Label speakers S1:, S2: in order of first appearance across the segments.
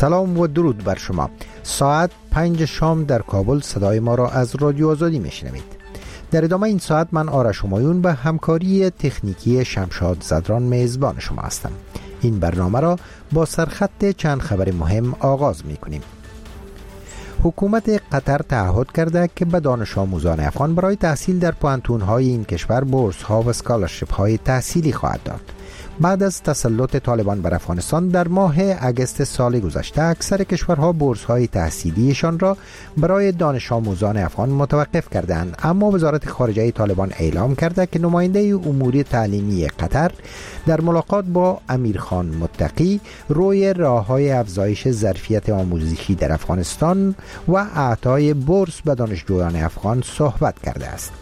S1: سلام و درود بر شما. ساعت 5 شام در کابل صدای ما را از رادیو آزادی میشنوید. در ادامه این ساعت من آرش همایون به همکاری تکنیکی شمشاد زدران میزبان شما هستم. این برنامه را با سرخط چند خبر مهم آغاز میکنیم. حکومت قطر تعهد کرده که به دانش آموزان افغان برای تحصیل در پوهنتون‌های این کشور بورس‌ها و اسکالرشیپ‌های تحصیلی خواهد داد. بعد از تسلط طالبان بر افغانستان در ماه اگست سال گذشته اکثر کشورها بورس‌های تحصیلیشان را برای دانش آموزان افغان متوقف کردند، اما وزارت خارجه طالبان اعلام کرده که نماینده امور تعلیمی قطر در ملاقات با امیرخان متقی روی راه‌های افزایش ظرفیت آموزشی در افغانستان و اعطای بورس به دانشجویان افغان صحبت کرده است.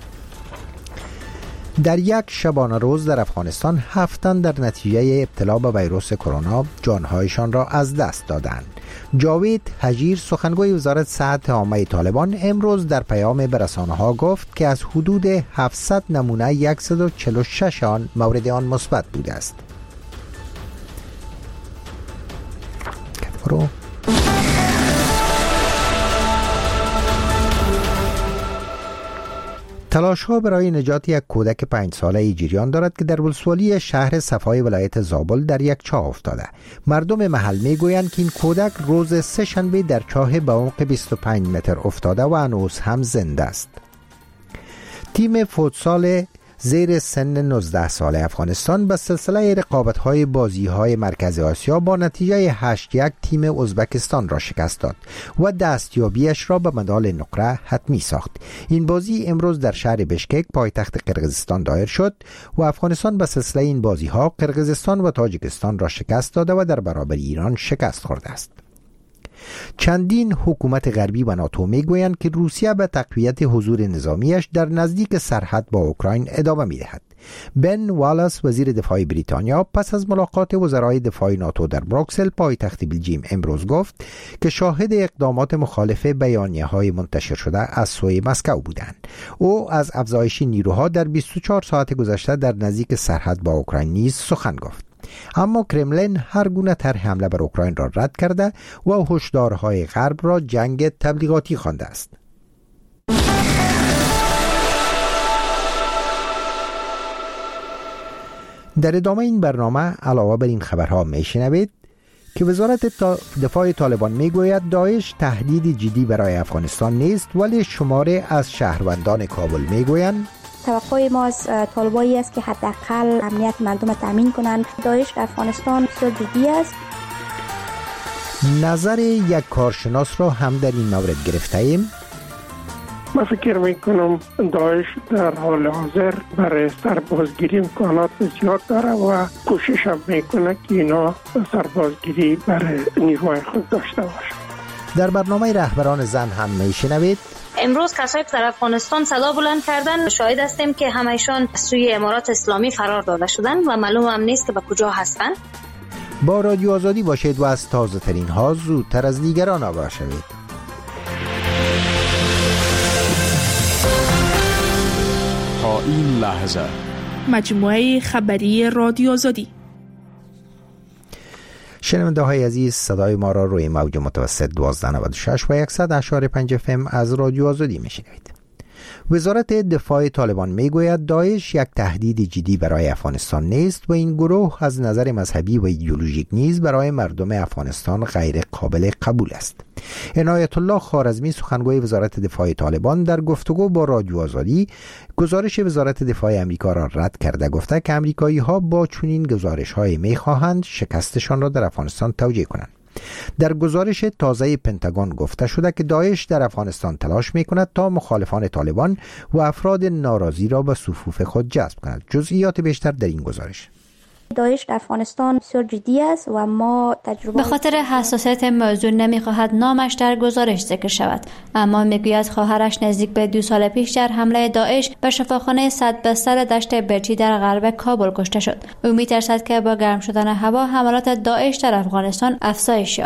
S1: در یک شبانه روز در افغانستان 7 تن در نتیجه ابتلا به ویروس کرونا جانهایشان را از دست دادند. جاوید حجیر سخنگوی وزارت صحت عامه طالبان امروز در پیام به رسانه‌ها گفت که از حدود 700 نمونه 146 آن مورد آن مثبت بوده است. تلاش‌ها برای نجات یک کودک 5 ساله‌ای جریان دارد که در ولسوالی شهر صفای ولایت زابل در یک چاه افتاده. مردم محل می‌گویند که این کودک روز سه‌شنبه در چاه به عمق 25 متر افتاده و هنوز هم زنده است. تیم فوتسال زیر سن 19 ساله افغانستان به سلسله رقابت‌های بازی‌های مرکز آسیا با نتیجه 8-1 تیم ازبکستان را شکست داد و دستیابیش را به مدال نقره حتمی ساخت. این بازی امروز در شهر بشکک پایتخت قرقیزستان دایر شد و افغانستان به سلسله این بازی‌ها قرقیزستان و تاجیکستان را شکست داده و در برابر ایران شکست خورده است. چندین حکومت غربی و ناتو میگویند که روسیه به تقویت حضور نظامیش در نزدیک سرحد با اوکراین ادامه میدهد. بن والاس وزیر دفاع بریتانیا پس از ملاقات وزرای دفاع ناتو در بروکسل پایتخت بلژیم امروز گفت که شاهد اقدامات مخالف بیانیه‌های منتشر شده از سوی مسکو بودند. او از افزایش نیروها در 24 ساعت گذشته در نزدیک سرحد با اوکراین نیز سخن گفت. اما کرملین هر گونه طرح حمله بر اوکراین را رد کرده و هشدارهای غرب را جنگ تبلیغاتی خوانده است. در ادامه این برنامه علاوه بر این خبرها میشنوید که وزارت دفاع طالبان میگوید داعش تهدید جدی برای افغانستان نیست، ولی شماره از شهروندان کابل میگویند
S2: توقع ما از طالبایی است که حداقل امنیت مردم تامین کنند. داعش در افغانستان بسیار جدی است.
S1: نظر یک کارشناس را هم در این مورد گرفته ایم.
S3: من فکر میکنم داعش در حال حاضر برای سربازگیری امکانات زیاد داره و کوشش هم میکنه که اینا سربازگیری برای نیروهای خود داشته باشه.
S1: در برنامه رهبران زن هم میشنوید.
S4: امروز کسایی که در افغانستان صدا بلند کردن شاهد هستیم که همایشان سوی امارات اسلامی فرار داده شدن و معلوم هم نیست که به کجا هستن.
S1: با رادیو آزادی باشید و از تازه ترین ها زودتر از دیگران آگاه شوید.
S5: تا این لحظه
S6: مجموعه خبری رادیو آزادی.
S1: شنونده های عزیز، صدای ما را روی موج متوسط 1296 و 100.5 FM از رادیو آزادی میشنوید. وزارت دفاع طالبان میگوید داعش یک تهدید جدی برای افغانستان نیست و این گروه از نظر مذهبی و ایدئولوژیک نیز برای مردم افغانستان غیر قابل قبول است. عنایت الله خوارزمی سخنگوی وزارت دفاع طالبان در گفتگو با رادیو آزادی گزارش وزارت دفاع امریکا را رد کرده گفته که امریکایی‌ها با چنین گزارش‌هایی می‌خواهند شکستشان را در افغانستان توجیه کنند. در گزارش تازه پنتاگون گفته شده که داعش در افغانستان تلاش می‌کند تا مخالفان طالبان و افراد ناراضی را به صفوف خود جذب کند. جزئیات بیشتر در این گزارش.
S2: داعش در افغانستان بسیار جدی است و ما
S7: به خاطر حساسیت موضوع نمی‌خواهد نامش در گزارش ذکر شود، اما میگوید خواهرش نزدیک به 2 سال پیش در حمله داعش به شفاخانه 100 بستر دشت برچی در غرب کابل کشته شد. او می‌ترسد که با گرم شدن هوا حملات داعش در افغانستان افزایش یابد.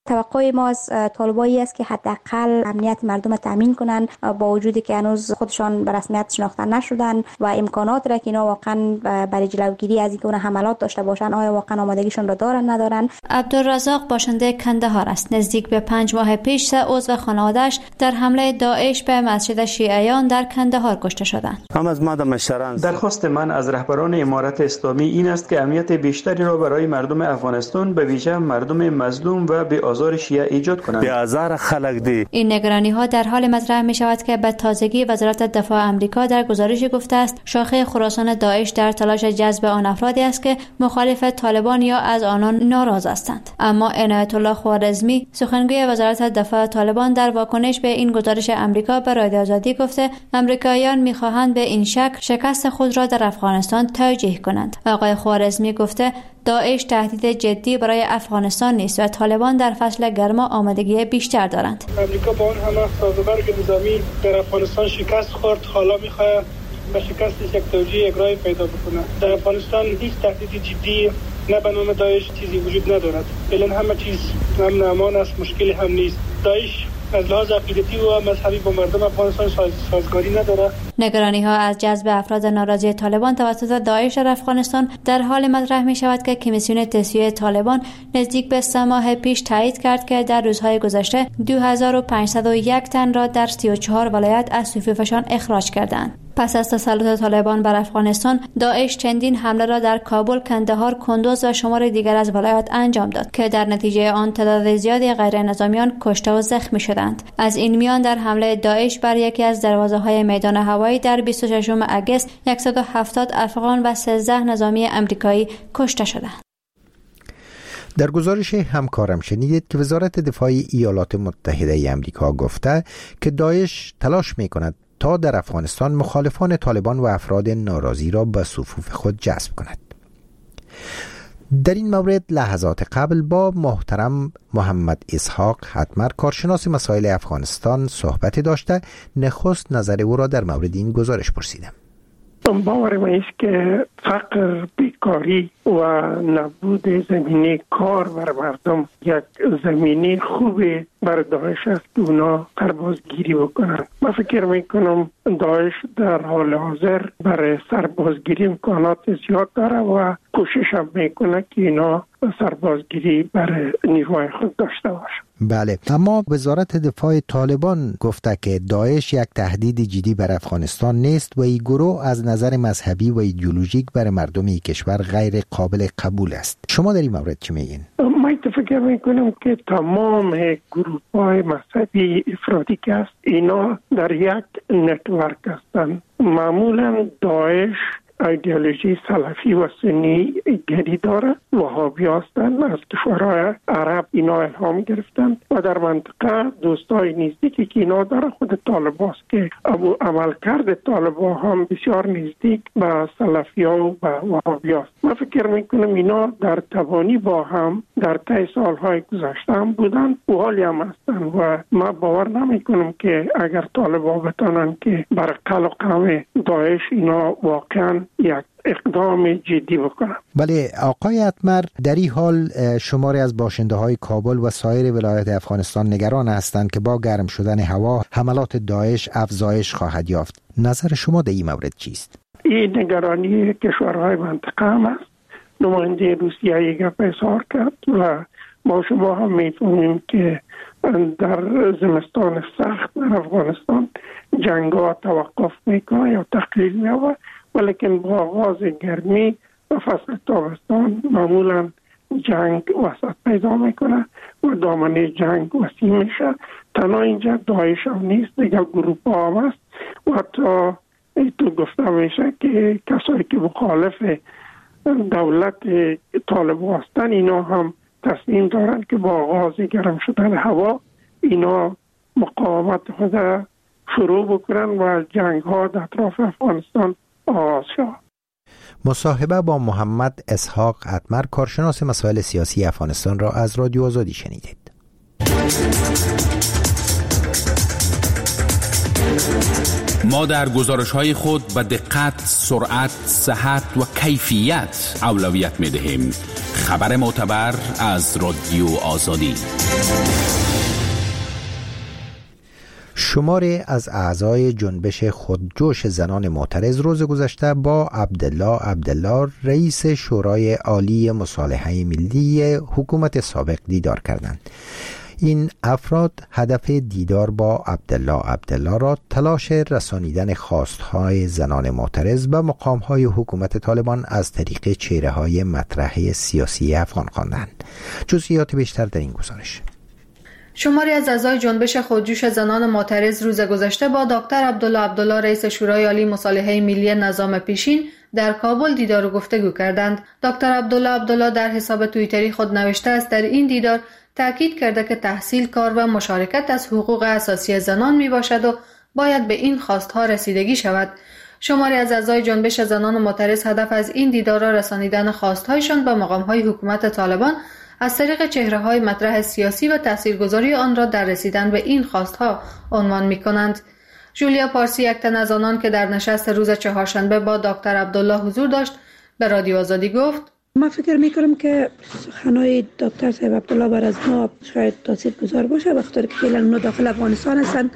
S2: توقع ما از طالبایی است که حداقل امنیت مردم تامین کنند، با وجودی که هنوز خودشان به رسمیت شناخته نشدن و امکانات را که اینا واقعا برای جلوگیری از اینکه حملات داشته باشند آیا واقعا آمادگیشون را دارن ندارن.
S7: عبدالرزاق باشنده کندهار است. نزدیک به 5 ماه پیش 3 عضو خانواده‌اش در حمله داعش به مسجد شیعیان در کندهار کشته شدند.
S8: درخواست من از رهبران امارت اسلامی این است که امنیت بیشتری را برای مردم افغانستان به ویژه مردم مظلوم و به آزار شیعه ایجاد کنند.
S7: این نگرانی‌ها در حال مطرح می‌شود که به تازگی وزارت دفاع آمریکا در گزارشی گفته است شاخه خراسان داعش در تلاش جذب آن افرادی است که مخالف طالبان یا از آنان ناراض هستند. اما عنایت الله خوارزمی سخنگوی وزارت دفاع طالبان در واکنش به این گزارش آمریکا به رادیو آزادی گفته آمریکاییان می‌خواهند به این شکست خود را در افغانستان توجیه کنند. آقای خوارزمی گفته داعش تهدید جدی برای افغانستان نیست و طالبان در فصل گرما آمادگی بیشتر دارند.
S9: آمریکا با اون همه سازوکار نظامی در افغانستان شکست خورد، حالا می‌خواد به شکستش یک توجیه اگرایی پیدا بکنه. در افغانستان هیچ تهدید جدی نه به نام داعش چیزی وجود ندارد. فعلا همه چیز امن و امان است، مشکلی هم نیست. داعش از لحاظ عقیدتی و مذهبی با مردم افغانستان سازگاری نداره.
S7: نگرانی‌ها از جذب افراد ناراضی طالبان توسط داعش در افغانستان در حال مطرح می‌شود که کمیسیون تسویه طالبان نزدیک به 3 ماه پیش تایید کرد که در روزهای گذشته 2501 تن را در 34 ولایت از صفوفشان اخراج کردند. پس از تسلط طالبان بر افغانستان، داعش چندین حمله را در کابل، کندهار، کندوز و شمار دیگر از ولایات انجام داد که در نتیجه آن تعداد زیادی غیر نظامیان کشته و زخمی شدند. از این میان در حمله داعش بر یکی از دروازه‌های میدان هوایی در 26 اگست 170 افغان و 13 نظامی آمریکایی کشته شدند.
S1: در گزارش همکارم شنیدید که وزارت دفاع ایالات متحده آمریکا گفته که داعش تلاش می‌کند تا در افغانستان مخالفان طالبان و افراد ناراضی را به صفوف خود جذب کند. در این مورد لحظات قبل با محترم محمد اسحاق حتمر کارشناس مسائل افغانستان صحبت داشته. نخست نظر او را در مورد این گزارش پرسیدم.
S3: باور من است که فقر، بیکاری و نبود زمینه کار بر مردم یک زمینه خوبه برای داعش است که اونا سربازگیری بکنن. من فکر میکنم داعش در حال حاضر برای سربازگیری امکانات زیاد داره و کوشش هم میکنه که اینا سربازگیری برای نیروهای خود داشته باشه.
S1: بله، اما وزارت دفاع طالبان گفته که داعش یک تهدید جدی بر افغانستان نیست و این گروه از نظر مذهبی و ایدئولوژیک بر مردم این کشور غیر قابل قبول است. شما در این مورد چی میگین؟
S3: من فکر میکنم که تمام گروه‌های مذهبی افراطی که است اینا در یک نتورک هستند. معمولا داعش ایدئولوژی سلفی و سنی گری داره، وهابی هستند، از کشورهای عرب اینا الهام گرفتن و در منطقه دوستای نزدیکی که اینا داره خود طالبان است که عملکرد طالبان هم بسیار نزدیک به سلفی ها و به وهابی است. من فکر میکنم اینا در تبانی با هم در طی سالهای گذشته هم بودن و حالی هم هستن و من باور نمیکنم که اگر طالبان بتانن که بر قلع قوم داعش اینا واقعا یک اقدام جدی بکنم.
S1: بله آقای حتمر، در این حال شماری از باشنده های کابل و سایر ولایات افغانستان نگران هستند که با گرم شدن هوا حملات داعش افزایش خواهد یافت. نظر شما در این مورد چیست؟ این
S3: نگرانی کشورهای منطقه هم است. نماینده روسیه یک اظهار کرد و ما شما هم می‌فهمیم که در زمستان سخت در افغانستان جنگ‌ها توقف میکنه یا تقلیل می‌یابد، ولیکن با آغاز گرمی و فصل تابستان معمولا جنگ وسط پیدا میکنه و دامنه جنگ وسیع میشه. تنها اینجا داعش هم نیست، دیگه گروه ها هم است و حتی تو گفته میشه که کسایی که مخالف دولت طالبان هستن اینا هم تصمیم دارن که با آغاز گرم شدن هوا اینا مقاومت خود شروع بکنن و جنگ ها در اطراف افغانستان آغاز شد.
S1: مصاحبه با محمد اسحاق حتمر کارشناس مسائل سیاسی افغانستان را از رادیو آزادی شنیدید.
S5: ما در گزارش‌های خود به دقت، سرعت، صحت و کیفیت اولویت می‌دهیم. خبر معتبر از رادیو آزادی.
S1: شماری از اعضای جنبش خودجوش زنان معترض روز گذشته با عبدالله رئیس شورای عالی مصالحه ملی حکومت سابق دیدار کردند. این افراد هدف دیدار با عبدالله را تلاش رسانیدن خواستهای زنان معترض به مقامهای حکومت طالبان از طریق چهره‌های مطرح سیاسی افغان خواندند. جزئیات بیشتر در این گزارش.
S10: شماری از اعضای جنبش خودجوش زنان معترض روز گذشته با دکتر عبدالله رئیس شورای عالی مصالحه ملی نظام پیشین در کابل دیدار و گفتگو کردند. دکتر عبدالله در حساب توییتری خود نوشته است در این دیدار تاکید کرده که تحصیل، کار و مشارکت از حقوق اساسی زنان می باشد و باید به این خواستها رسیدگی شود. شماری از اعضای جنبش زنان معترض هدف از این دیدار را رسانیدن خواستهایشان به مقام‌های حکومت طالبان از طریق چهره‌های مطرح سیاسی و تاثیرگذاری آن را در رسیدن به این خواستها عنوان می‌کنند. جولیا پارسی، یک تن از آنان که در نشست روز چهارشنبه با دکتر عبدالله حضور داشت، به رادیو آزادی گفت:
S11: ما فکر میکنم که سخنهای دکتر صاحب عبدالله بر از ما شاید تاثیرگذار باشه، بخاطر که فعلا اونا داخل افغانستان هستن،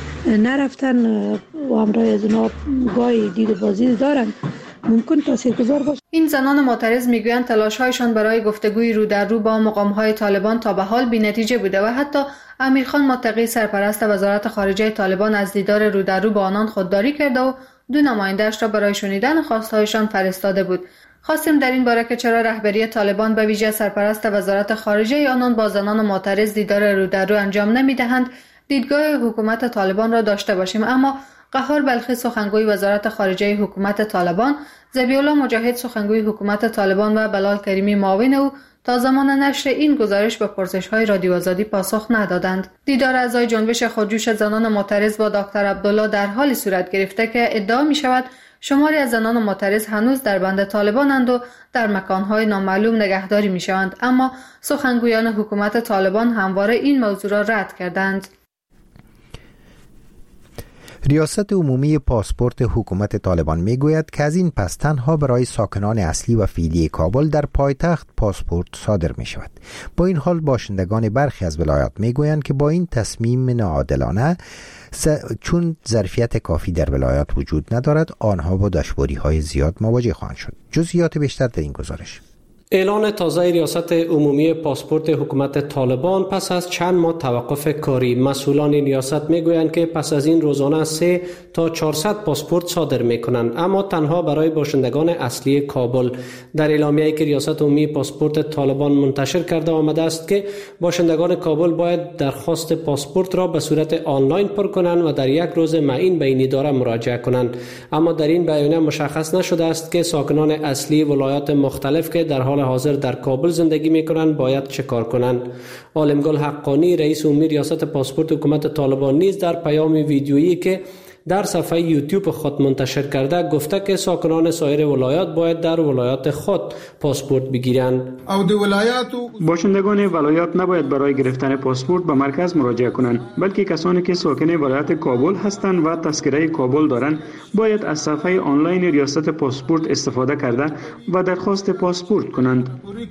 S11: نرفتن و همراه از اونا گاهی دید و بازدید دارن، ممکن تاثیرگذار باشه.
S10: این زنان معترض میگویند تلاش‌هایشان برای گفتگوی رو در رو با مقام‌های طالبان تا به حال بی‌نتیجه بوده و حتی امیرخان متقی، سرپرست وزارت خارجه طالبان، از دیدار رو در رو با آنان خودداری کرده و 2 نماینده‌اش را برای شنیدن خواستهایشان فرستاده بود. خواستیم در این باره که چرا رهبری طالبان به ویژه سرپرست وزارت خارجه آنان با زنان معترض دیدار رو در رو انجام نمی‌دهند، دیدگاه حکومت طالبان را داشته باشیم. اما قهار بلخی، سخنگوی وزارت خارجه حکومت طالبان، ذبیح‌الله مجاهد، سخنگوی حکومت طالبان و بلال کریمی، معاون او، تا زمان نشر این گزارش به پرسش‌های رادیو آزادی پاسخ ندادند. دیدار اعضای جنبش خودجوش زنان معترض با دکتر عبدالله در حالی صورت گرفته که ادعا می‌شود شماری از زنان معترض هنوز در بند طالبانند و در مکان‌های نامعلوم نگهداری می‌شوند، اما سخنگویان حکومت طالبان همواره این موضوع را رد کردند.
S1: ریاست عمومی پاسپورت حکومت طالبان میگوید که از این پس تنها برای ساکنان اصلی و فعلی کابل در پایتخت پاسپورت صادر می شود. با این حال باشندگان برخی از ولایات میگویند که با این تصمیم ناعادلانه چون ظرفیت کافی در ولایات وجود ندارد، آنها با دشواری‌های زیاد مواجه خواهند شد. جزئیات بیشتر در این گزارش.
S12: اعلان تازه ریاست عمومی پاسپورت حکومت طالبان پس از چند ماه توقف کاری. مسئولان ریاست میگویند که پس از این روزانه 300 تا 400 پاسپورت صادر میکنند، اما تنها برای باشندگان اصلی کابل. در اعلامیه‌ای که ریاست عمومی پاسپورت طالبان منتشر کرده آمده است که باشندگان کابل باید درخواست پاسپورت را به صورت آنلاین پر کنند و در یک روز معین به این اداره مراجعه کنند. اما در این بیانیه مشخص نشده است که ساکنان اصلی ولایات مختلف که در حال حاضر در کابل زندگی میکنند باید چه کار کنند. عالمگل حقانی، رئیس عمومی ریاست پاسپورت حکومت طالبان، نیز در پیام ویدیویی که در صفحه یوتیوب خود منتشر کرده گفته که ساکنان سایر ولایات باید در ولایات خود پاسپورت بگیرند.
S8: باشندگان ولایات نباید برای گرفتن پاسپورت به مرکز مراجعه کنند، بلکه کسانی که ساکن ولایت کابل هستند و تذکره کابل دارند باید از صفحه آنلاین ریاست پاسپورت استفاده کرده و درخواست پاسپورت کنند.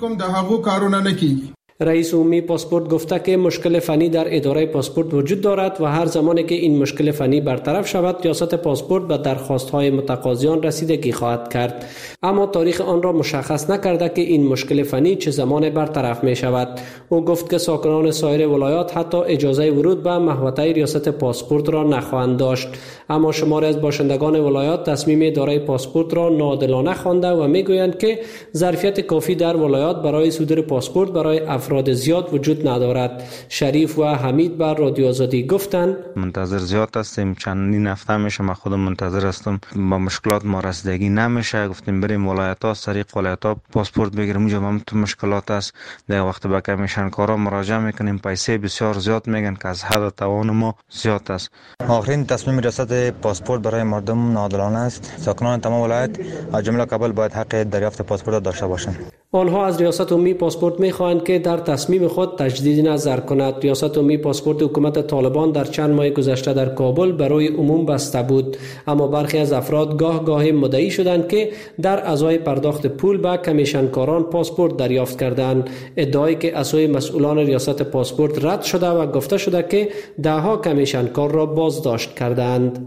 S12: رئیس عمومی پاسپورت گفته که مشکل فنی در اداره پاسپورت وجود دارد و هر زمانی که این مشکل فنی برطرف شود ریاست پاسپورت به درخواست‌های متقاضیان رسیدگی خواهد کرد، اما تاریخ آن را مشخص نکرده که این مشکل فنی چه زمان برطرف می شود. او گفت که ساکنان سایر ولایات حتی اجازه ورود به محوطه ریاست پاسپورت را نخواهند داشت، اما شماری از باشندگان ولایات تصمیم اداره پاسپورت را ناعادلانه خوانده و میگویند که ظرفیت کافی در ولایات برای صدور پاسپورت برای افراد زیاد وجود ندارد. شریف و حمید بر رادیو آزادی گفتند
S13: منتظر زیاد هستیم، چندین هفته میشه من خودم منتظر هستم، با مشکلات ما رسیدگی نمیشه. گفتیم بریم ولایت ها، سریع ولایت ها پاسپورت بگیریم، اونجا هم تو مشکلات است. در وقت به کمیشن کارا مراجعه میکنیم، پیسه بسیار زیاد میگن که از حد توان ما زیاد است.
S14: آخرین تصمیم ریاست پاسپورت برای مردم ناعادلانه است. ساکنان تمام ولایت از جمله کابل باید حق دریافت پاسپورت داشته باشند.
S12: آنها از ریاست عمومی پاسپورت می‌خواهند که در تصمیم خود تجدید نظر کند. ریاست عمومی پاسپورت حکومت طالبان در چند ماه گذشته در کابل برای عموم بسته بود، اما برخی از افراد گاه مدعی شدند که در ازای پرداخت پول به کمیشنکاران پاسپورت دریافت کردند. ادعایی که از سوی مسئولان ریاست پاسپورت رد شده و گفته شده که دهها کمیشنکار را بازداشت کردند.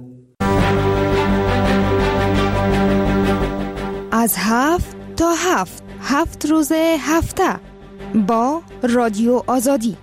S15: از 7 تا 7 روز هفته با رادیو آزادی.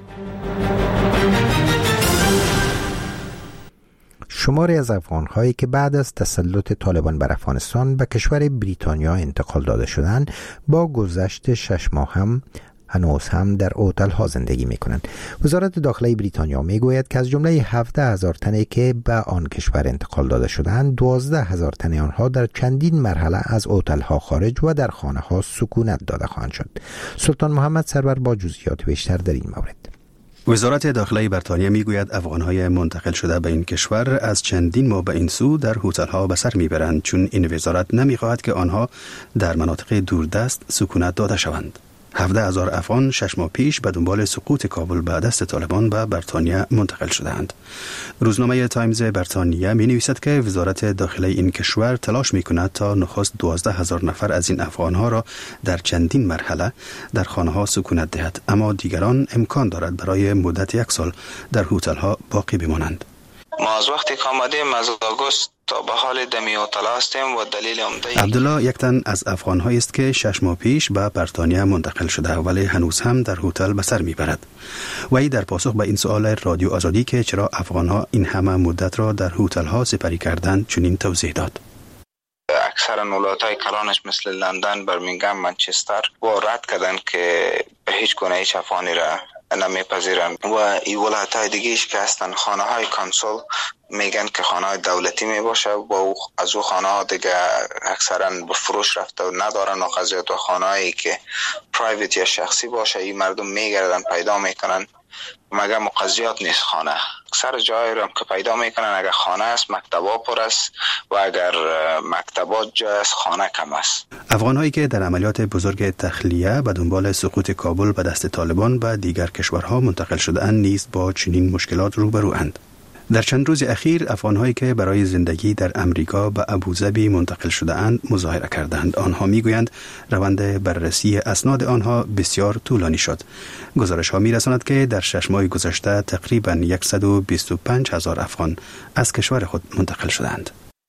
S1: شماری از افغان‌هایی که بعد از تسلط طالبان بر افغانستان به کشور بریتانیا انتقال داده شدند با گذشت 6 ماه هنوز هم در هتل‌ها زندگی می‌کنند. وزارت داخله بریتانیا می‌گوید که از جمله 17,000 تنی که به آن کشور انتقال داده شدند، 12,000 تن آنها در چندین مرحله از هتل‌ها خارج و در خانه‌ها سکونت داده خواهند شد. سلطان محمد سرور با جزئیات بیشتر در این مورد.
S16: وزارت داخله بریتانیا میگوید افغان‌های منتقل شده به این کشور از چندین ماه به این سو در هتل‌ها به سر میبرند، چون این وزارت نمی‌خواهد که آنها در مناطق دوردست سکونت داده شوند. 17,000 افغان 6 ماه پیش به دنبال سقوط کابل به دست طالبان به بریتانیا منتقل شدند. روزنامه تایمز بریتانیا می نویسد که وزارت داخله این کشور تلاش می کند تا نخست 12,000 نفر از این افغانها را در چندین مرحله در خانه ها سکونت دهد، اما دیگران امکان دارد برای مدت 1 سال در هتل‌ها باقی بمانند.
S17: ما از وقتی که آمدیم از آگوست تا به حال دمی هتل هستیم و دلیل عمده
S16: عبدالله یک تن از افغان‌هایی است که 6 ماه پیش به بریتانیا منتقل شده ولی هنوز هم در هتل به سر میبرد. وی در پاسخ به این سوال رادیو آزادی که چرا افغان‌ها این همه مدت را در هتل‌ها سپری کردند چنین توضیح داد.
S17: اکثر ولایت‌های کلانش مثل لندن، برمینگهم، منچستر و رد کردند که به هیچ گونه هیچ افغانی را نمیپذیرند و این ولایت‌های دیگه‌اش که هستن خانه‌های کانسول میگن که خانه‌های دولتی میباشه و از او خانه‌ها دیگه اکثرا به فروش رفته و ندارن و قضیت و خانه‌هایی که پرایوت یا شخصی باشه این مردم میگردن پیدا میکنن مگر مقضیات نیست. خانه اکثر جایی رو که پیدا میکنن اگر خانه است مکتبا پر است و اگر مکتبات جای است خانه کم است.
S16: افغان‌هایی که در عملیات بزرگ تخلیه به دنبال سقوط کابل به دست طالبان به دیگر کشورها منتقل شده‌اند نیز با چنین مشکلات روبروند. در چند روز اخیر افغان‌هایی که برای زندگی در امریکا به ابوظبی منتقل شده‌اند مظاهره کردند. آنها میگویند روند بررسی اسناد آنها بسیار طولانی شد. گزارش‌ها می‌رساند که در 6 ماه گذشته تقریباً 125,000 افغان از کشور خود منتقل شدند.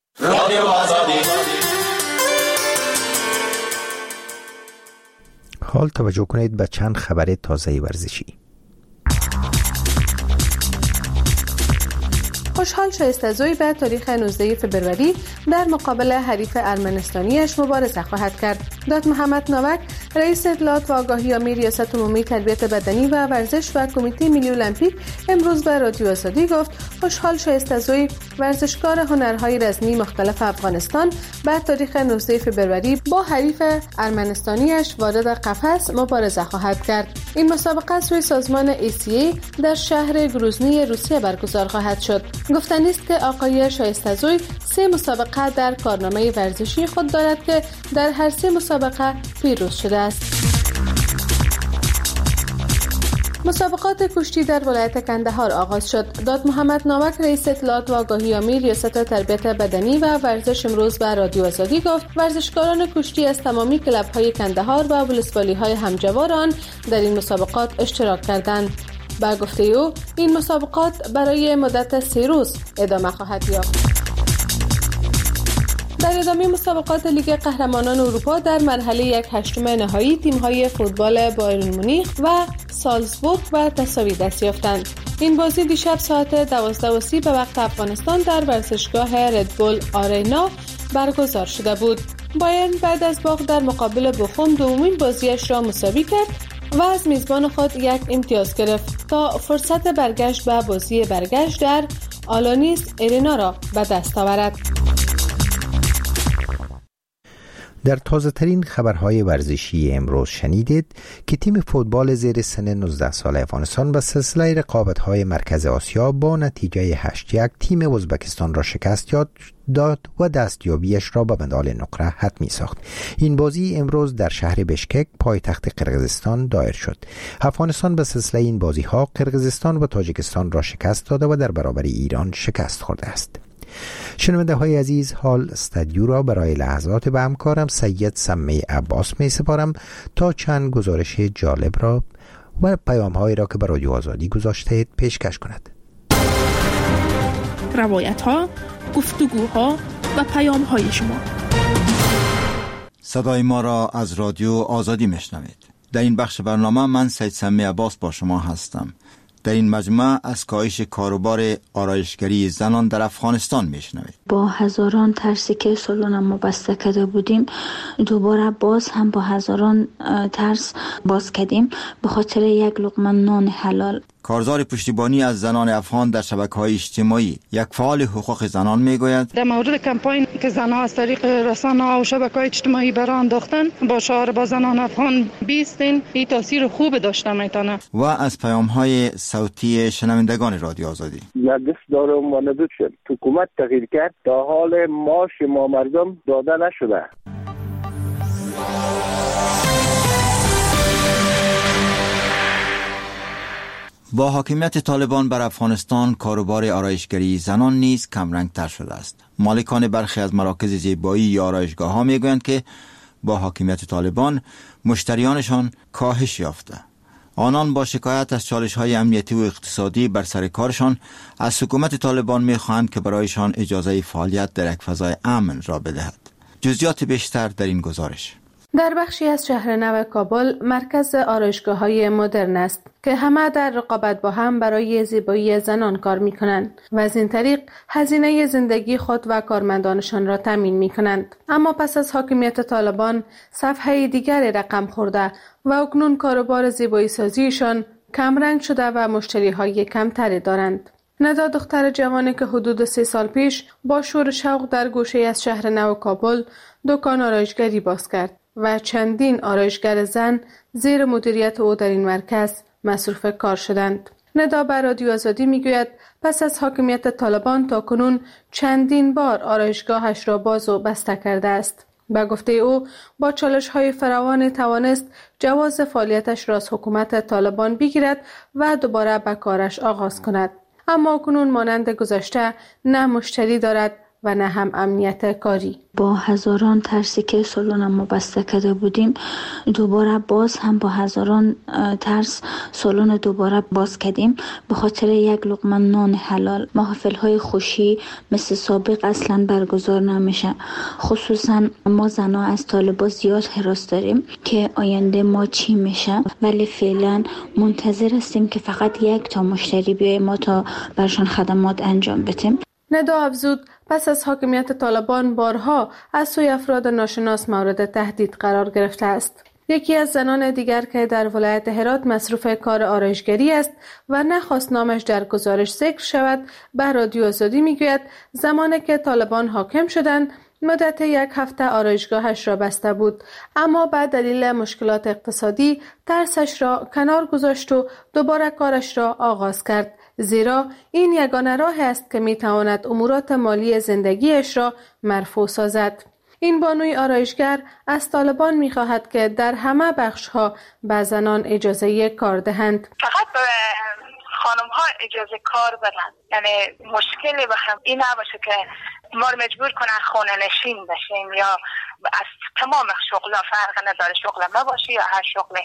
S1: حال توجه کنید به چند خبر تازه ورزشی.
S10: خوشحال شایسته‌زوی به تاریخ 19 فبروری در مقابل حریف ارمنستانیش مبارزه خواهد کرد. داد محمد ناوک رئیس اطلاعات و آگاهی‌آموزی ریاست عمومی تربیت بدنی و ورزش و کمیته ملی المپیک امروز به رادیو آزادی گفت خوشحال شایسته‌زوی ورزشکار هنرهای رزمی مختلف افغانستان به تاریخ 19 فبروری با حریف ارمنستانیش وارد قفس مبارزه خواهد کرد. این مسابقه سوی سازمان ACA در شهر گروزنی روسیه برگزار خواهد شد. گفتنی است که آقای شایسته‌زوی 3 مسابقه در کارنامه ورزشی خود دارد که در هر 3 مسابقه پیروز شده است. مسابقات کشتی در ولایت کندهار آغاز شد. داد محمد ناوک رئیس اطلاعات و آگاهی‌آموزی ریاست تربیت بدنی و ورزش امروز به رادیو آزادی گفت ورزشکاران کشتی از تمامی کلب‌های کندهار و ولسوالی‌های همجوار آن در این مسابقات اشتراک کردند. با گفته او این مسابقات برای مدت 3 روز ادامه خواهد یافت. در ادامه مسابقات لیگ قهرمانان اروپا در مرحله 1/8 نهایی تیم‌های فوتبال بایرن مونیخ و سالزبورگ به تساوی دست یافتند. این بازی دیشب ساعت 12:30 به وقت افغانستان در ورزشگاه ردبول آرینا برگزار شده بود. بایرن بعد از باخت در مقابل بوخوم دومین بازیش را مساوی کرد و از میزبان خود 1 امتیاز گرفت تا فرصت برگشت به بازی برگشت در آلانیس ارینا را به دست آورد.
S1: در تازه ترین خبرهای ورزشی امروز شنیدید که تیم فوتبال زیر سن 19 سال افغانستان به سلسله رقابت‌های مرکز آسیا با نتیجه 8-1 تیم ازبکستان را شکست داد و دستیابیش را به مدال نقره حتمی ساخت. این بازی امروز در شهر بشکک پایتخت قرقیزستان دایر شد. افغانستان به سلسله این بازی‌ها قرقیزستان و تاجیکستان را شکست داده و در برابر ایران شکست خورده است. شنونده های عزیز، حال استودیو را برای لحظات به همکارم سید سمی عباس می سپارم تا چند گزارش جالب را و پیام هایی را که به رادیو آزادی گذاشته پیشکش کند.
S6: روایت ها، گفتگوها و پیام های شما.
S18: صدای ما را از رادیو آزادی میشنوید. در این بخش برنامه من سید سمی عباس با شما هستم. در این مجموعه از کاهش کاروبار آرایشگری زنان در افغانستان میشنوید.
S19: با هزاران ترسی که سالن ما بسته کرده بودیم، دوباره باز هم با هزاران ترس باز کردیم به خاطر یک لقمه نان حلال.
S18: کارزار پشتیبانی از زنان افغان در شبکه‌های اجتماعی، یک فعال حقوق زنان میگوید
S20: در مورد کمپاین که زنها از طریق رسانه‌ها و شبکه‌های اجتماعی برآ انداختن با شعار با زنان افغان بیستین، این تاثیر خوب داشته میتونه.
S18: و از پیام‌های صوتی شنوندگان رادیو آزادی.
S21: نقص دارم و ندود شد. حکومت تغییر کرد، تا حال معاش ما مردم داده نشده.
S18: با حاکمیت طالبان بر افغانستان، کاروبار آرایشگری زنان نیز کمرنگ‌تر شده است. مالکان برخی از مراکز زیبایی یا آرایشگاه‌ها میگویند که با حاکمیت طالبان مشتریانشان کاهش یافته. آنان با شکایت از چالش‌های امنیتی و اقتصادی بر سر کارشان از حکومت طالبان می‌خواهند که برایشان اجازه فعالیت در یک فضای امن را بدهد. جزئیات بیشتر در این گزارش.
S10: در بخشی از شهر نو کابل مرکز آرایشگاه‌های مدرن است که همه در رقابت با هم برای زیبایی زنان کار می‌کنند و از این طریق هزینه زندگی خود و کارمندانشان را تامین می‌کنند. اما پس از حاکمیت طالبان صفحه دیگری رقم خورده و اکنون کاروبار زیبایی سازیشان کمرنگ شده و مشتری‌های کمتری دارند. ندا دختر جوانی که حدود 3 سال پیش با شور شوق در گوشه از شهر نو کابل دکان آرایشگری باز کرد و چندین آرایشگر زن زیر مدیریت او در این مرکز مصروف کار شدند. ندا بر رادیو آزادی میگوید پس از حاکمیت طالبان تا کنون چندین بار آرایشگاهش را باز و بسته کرده است. به گفته او با چالش‌های فراوان توانست جواز فعالیتش را از حکومت طالبان بگیرد و دوباره به کارش آغاز کند. اما کنون مانند گذشته نه مشتری دارد و نه هم امنیت کاری.
S19: با هزاران ترسی که سالن ما بسته کرده بودیم، دوباره باز هم با هزاران ترس سالن دوباره باز کردیم به خاطر یک لقمه نان حلال. محافل‌های خوشی مثل سابق اصلا برگزار نمیشه. خصوصا ما زنها از طالبان زیاد هراس داریم که آینده ما چی میشه، ولی فعلا منتظر هستیم که فقط یک تا مشتری بیاید ما تا برشان خدمات انجام بدیم.
S10: ندا افزود پس از حاکمیت طالبان بارها از سوی افراد ناشناس مورد تهدید قرار گرفته است. یکی از زنان دیگر که در ولایت هرات مصروف کار آرایشگری است و نخواست نامش در گزارش ذکر شود، به رادیو آزادی میگوید زمانی که طالبان حاکم شدند مدت 1 هفته آرایشگاهش را بسته بود، اما به دلیل مشکلات اقتصادی ترسش را کنار گذاشت و دوباره کارش را آغاز کرد، زیرا این یگانه راه است که میتواند امورات مالی زندگیش را مرفوع سازد. این بانوی آرایشگر از طالبان میخواهد که در همه بخش‌ها به زنان اجازه کار دهند.
S22: فقط به خانم ها اجازه کار بدن، یعنی مشکلی بخوام این نباشه که ما رو مجبور کنن خانه نشین بشیم یا از تمام شغل‌ها فرق نداره، شغل ما باشه یا هر شغل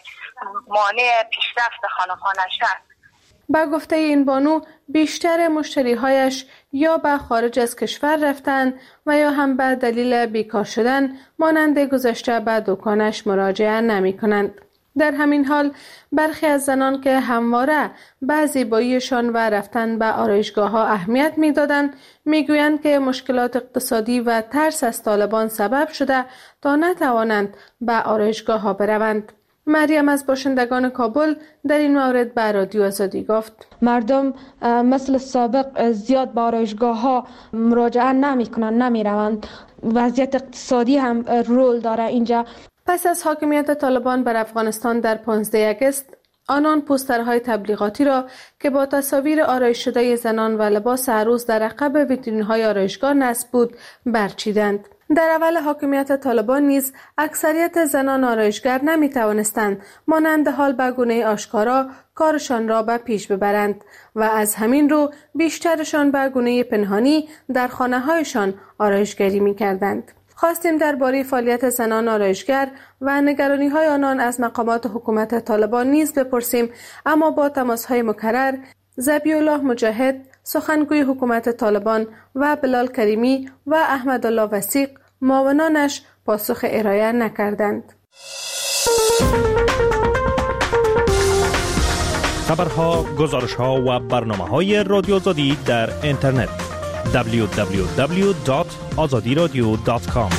S22: مانع پیشرفت خانم ها نشه.
S10: با گفته این بانو بیشتر مشتری‌هایش یا به خارج از کشور رفتن و یا هم به دلیل بیکار شدن مانند گذشته به دکانش مراجعه نمی کنند. در همین حال برخی از زنان که همواره به زیباییشان و رفتن به آرایشگاه‌ها اهمیت می‌دادند می‌گویند که مشکلات اقتصادی و ترس از طالبان سبب شده تا نتوانند به آرایشگاه‌ها بروند. مریم از باشندگان کابل در این مورد به رادیو آزادی گفت
S2: مردم مثل سابق زیاد به آرایشگاه‌ها مراجعه نمی‌کنند، نمی‌روند. وضعیت اقتصادی هم رول داره اینجا.
S10: پس از حاکمیت طالبان بر افغانستان در 15 آگوست، آنان پوسترهای تبلیغاتی را که با تصاویر آرایش شده زنان و لباس عروس در عقب ویترین‌های آرایشگاه نصب بود برچیدند. در اول حاکمیت طالبان نیز اکثریت زنان آرایشگر نمی‌توانستند مانند حال به گونه آشکارا کارشان را به پیش ببرند و از همین رو بیشترشان به گونه پنهانی در خانه‌هایشان آرایشگری می‌کردند. خواستیم درباره فعالیت زنان آرایشگر و نگرانی‌های آنان از مقامات حکومت طالبان نیز بپرسیم، اما با تماس‌های مکرر ذبیح‌الله مجاهد سخنگوی حکومت طالبان و بلال کریمی و احمدالله وثیق معاونانش پاسخ ارائه نکردند.
S4: خبرها، گزارش‌ها و برنامه‌های رادیو آزادی در اینترنت www.azadiradio.com.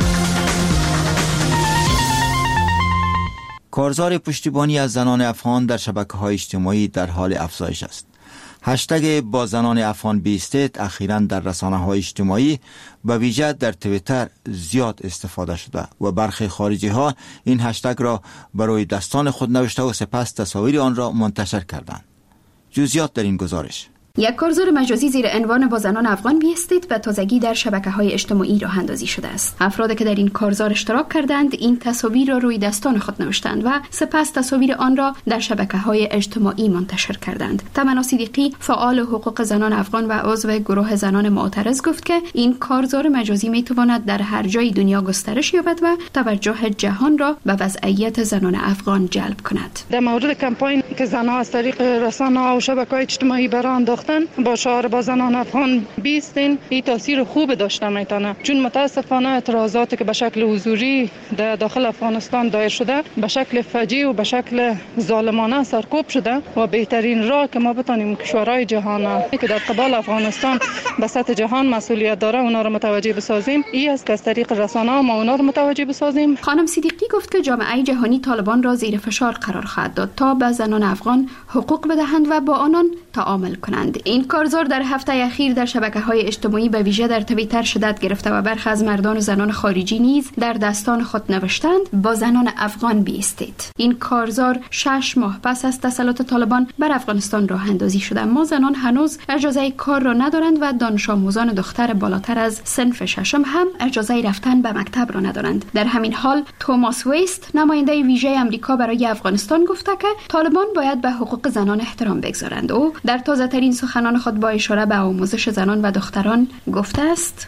S18: کارزار پشتیبانی از زنان افغان در شبکه‌های اجتماعی در حال افزایش است. هشتگ با زنان افغان بیستید اخیراً در رسانه‌های اجتماعی و ویژه در توییتر زیاد استفاده شده و برخی خارجی‌ها این هشتگ را برای دستان خود نوشته و سپس تصاویر آن را منتشر کردند. جزئیات در این گزارش.
S23: یک کارزار مجازی زیر عنوان با زنان افغان بیستید به تازگی در شبکه‌های اجتماعی راه اندازی شده است. افرادی که در این کارزار اشتراک کردند این تصاویر را روی دستان خود نوشتند و سپس تصاویر آن را در شبکه‌های اجتماعی منتشر کردند. تمنا صدیقی فعال حقوق زنان افغان و عضو گروه زنان معترض گفت که این کارزار مجازی می‌تواند در هر جای دنیا گسترش یابد و توجه جهان را به وضعیت زنان افغان جلب کند.
S20: در مورد کمپین که زنان از طریق رسانه‌ها و شبکه‌های اجتماعی برآورده با شعار با زنان افغان بیستین، این تاثیر خوب داشته میتونه، چون متاسفانه اعتراضاتی که به شکل حضوری در داخل افغانستان دایر شده به شکل فجیع و به شکل ظالمانه سرکوب شده و بهترین راه که ما بتونیم کشورهای جهان که در قبال افغانستان به سطح جهان مسئولیت داره اونا رو متوجه بسازیم، این است که از طریق رسانه‌ها ما اونا رو متوجه بسازیم.
S23: خانم صدیقی گفت که جامعه جهانی طالبان را زیر فشار قرار خواهد داد تا به زنان افغان حقوق بدهند و با آنان تعامل کنند. این کارزار در هفته اخیر در شبکه‌های اجتماعی به ویژه در توییتر شدت گرفته و برخی از مردان و زنان خارجی نیز در دستان خود نوشتند با زنان افغان بیستید. این کارزار 6 ماه پس از تسلط طالبان بر افغانستان راه اندازی شده، اما زنان هنوز اجازه کار را ندارند و دانش آموزان دختر بالاتر از صنف 6 هم اجازه رفتن به مکتب را ندارند. در همین حال توماس ویست نماینده ویژه آمریکا برای افغانستان گفته که طالبان باید به حقوق زنان احترام بگذارند. او در تازه‌ترین سخنان خود با اشاره به آموزش زنان و دختران گفته است: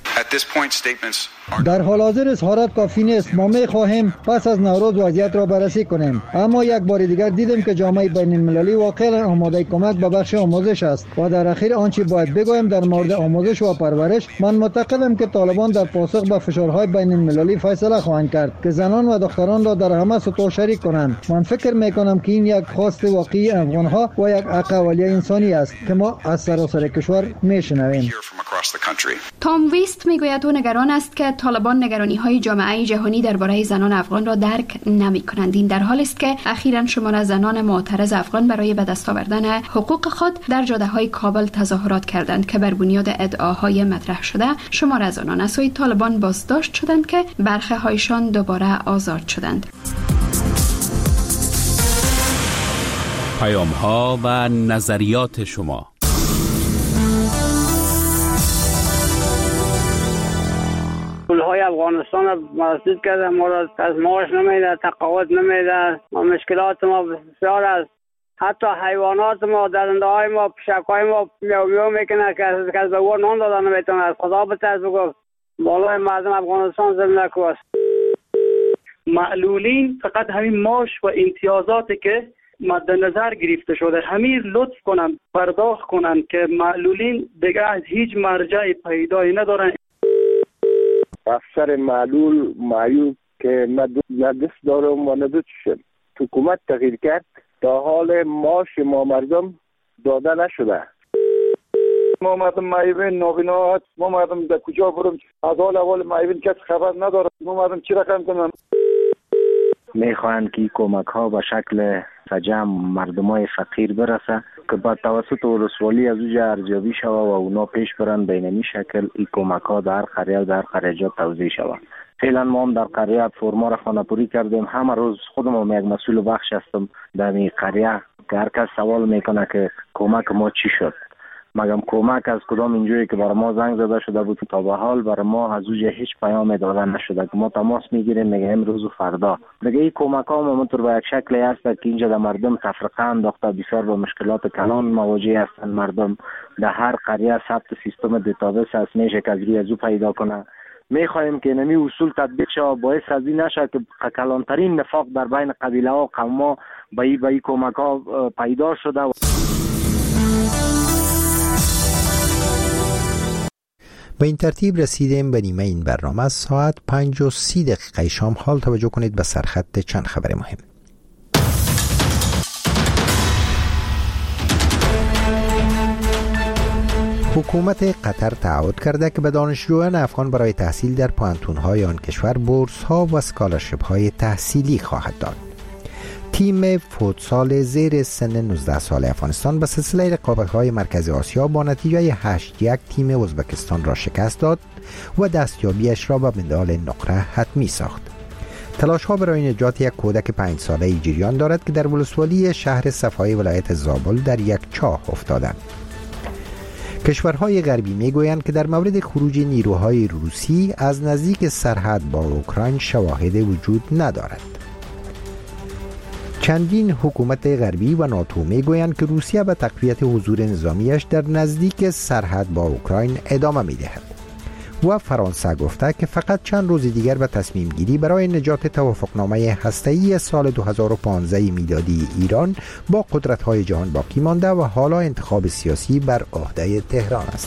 S24: در حال حاضر اظهارات کافی نیست. ما می‌خواهیم پس از نوروز وضعیت را بررسی کنیم، اما یک بار دیگر دیدیم که جامعه بین‌المللی واقعا آماده کمک به بخش آموزش است و در اخیر آنچه باید بگویم در مورد آموزش و پرورش، من معتقدم که طالبان در پاسخ به فشارهای بین‌المللی فیصله خواهند کرد که زنان و دختران را در همه سطوح شریک کنند. من فکر می‌کنم که این یک خواست واقعی افغان‌ها و یک حق اولیه انسانی است که ما از سراسر کشور می‌شنویم.
S23: تام ویست میگوید او نگران است که طالبان نگرانی‌های جامعه جهانی درباره زنان افغان را درک نمی‌کنند. این در حالی است که اخیراً شمار از زنان معترض افغان برای به دست آوردن حقوق خود در جاده‌های کابل تظاهرات کردند که بر بنیاد ادعاهای مطرح شده شمار از آنان از سوی طالبان بازداشت شدند که برخی هایشان دوباره آزاد شدند.
S5: پیام‌ها و نظریات شما.
S25: پولهای افغانستان را مسدود کرده، ما را از معاش نمیده، تقاعد نمیده، مشکلات ما بسیار است. حتی حیوانات ما، درنده های ما، پشکای ما میو میو میکنه که از به او نان دادن نمیتونه. از خدا بترس بگو بالای مردم افغانستان زمینه کوست.
S26: معلولین فقط همین معاش و امتیازاتی که مد نظر گرفته شده همین لطف کنن پرداخت کنن که معلولین دیگه از هیچ مرجع پیدایی ندارن.
S21: افسر معلول معیوب که نه دست دارم و نه دو چشم. حکومت تغییر کرد، تا حال معاش ما مردم داده نشده.
S27: ما مردم معیوبین نابینا، ما مردم در کجا برم؟ از حال معیوبین کسی خبر نداره. ما مردم چی رقم کنم؟
S21: میخواهند که کمک ها به شکل سجم مردم های فقیر برسه که با توسط ولسوالی از اوجه ارزیابی شوه و اونا پیش برن به این شکل این کمک ها در قریه و در قریجات توزیع شوه. فعلا ما هم در قریه فرما را خانه‌پوری کردیم. همه روز خودم هم یک مسئول بخش هستم در این قریه که هر کس سوال میکنه که کمک ما چی شد. مگم کمک از کدام اینجوری که برای ما زنگ زده شده بود تا به حال برای ما از اوجه هیچ پیام داده نشده که ما تماس میگیریم میگه امروز و فردا. دیگه این کمک ها همونطور به یک شکلی هست که اینجا در مردم تفرقه انداخته، بسیار به مشکلات کلان مواجه هستند. مردم در هر قریه ثبت سیستم دیتابیس هست، میشه که از روی ازو پیدا کنه. میخواهیم که نمی اصول تطبیق شود، باعث از این نشه که کلانترین نفاق در بین قبیله ها و قوم ها به این کمک ها پیدا شده.
S1: به این ترتیب رسیدیم به نیمه این برنامه. از ساعت 5:30 شام حال توجه کنید به سرخط چند خبر مهم. حکومت قطر تعهد کرده که به دانشجویان افغان برای تحصیل در پوهنتون‌های آن کشور بورس‌ها و اسکالرشیپ‌های تحصیلی خواهد داد. تیم فوتسال زیر سن 19 سال افغانستان به سلسله رقابت‌های مرکز آسیا با نتیجه 8-1 تیم ازبکستان را شکست داد و دستیابیش را به مدال نقره حتمی ساخت. تلاش‌ها برای نجات یک کودک 5 ساله‌ای جریان دارد که در ولسوالی شهر صفای ولایت زابل در یک چاه افتادند. کشورهای غربی میگویند که در مورد خروج نیروهای روسی از نزدیک سرحد با اوکراین شواهد وجود ندارد. چندین حکومت غربی و ناتو میگویند که روسیه به تقویت حضور نظامیش در نزدیک سرحد با اوکراین ادامه میدهد و فرانسه گفته که فقط چند روز دیگر به تصمیم گیری برای نجات توافقنامه هسته‌ای سال 2015 میلادی ایران با قدرت‌های جهان باقی مانده و حالا انتخاب سیاسی بر عهده تهران است.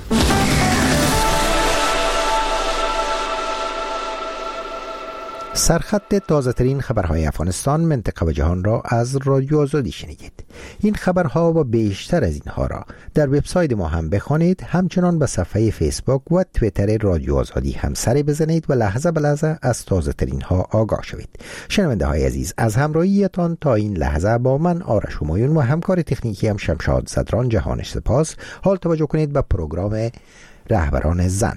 S1: سرخط تازه ترین خبرهای افغانستان، منطقه و جهان را از رادیو آزادی شنیدید. این خبرها و بیشتر از اینها را در وبسایت ما هم بخوانید. همچنان به صفحه فیسبوک و توییتر رادیو آزادی هم سری بزنید و لحظه به لحظه از تازه ترین ها آگاه شوید. شنونده های عزیز، از همراهیتان تا این لحظه با من آرش همایون و همکار تکنیکی هم شمشاد زدران جهانش سپاس. حال توجه کنید به پروگرام رهبران زن.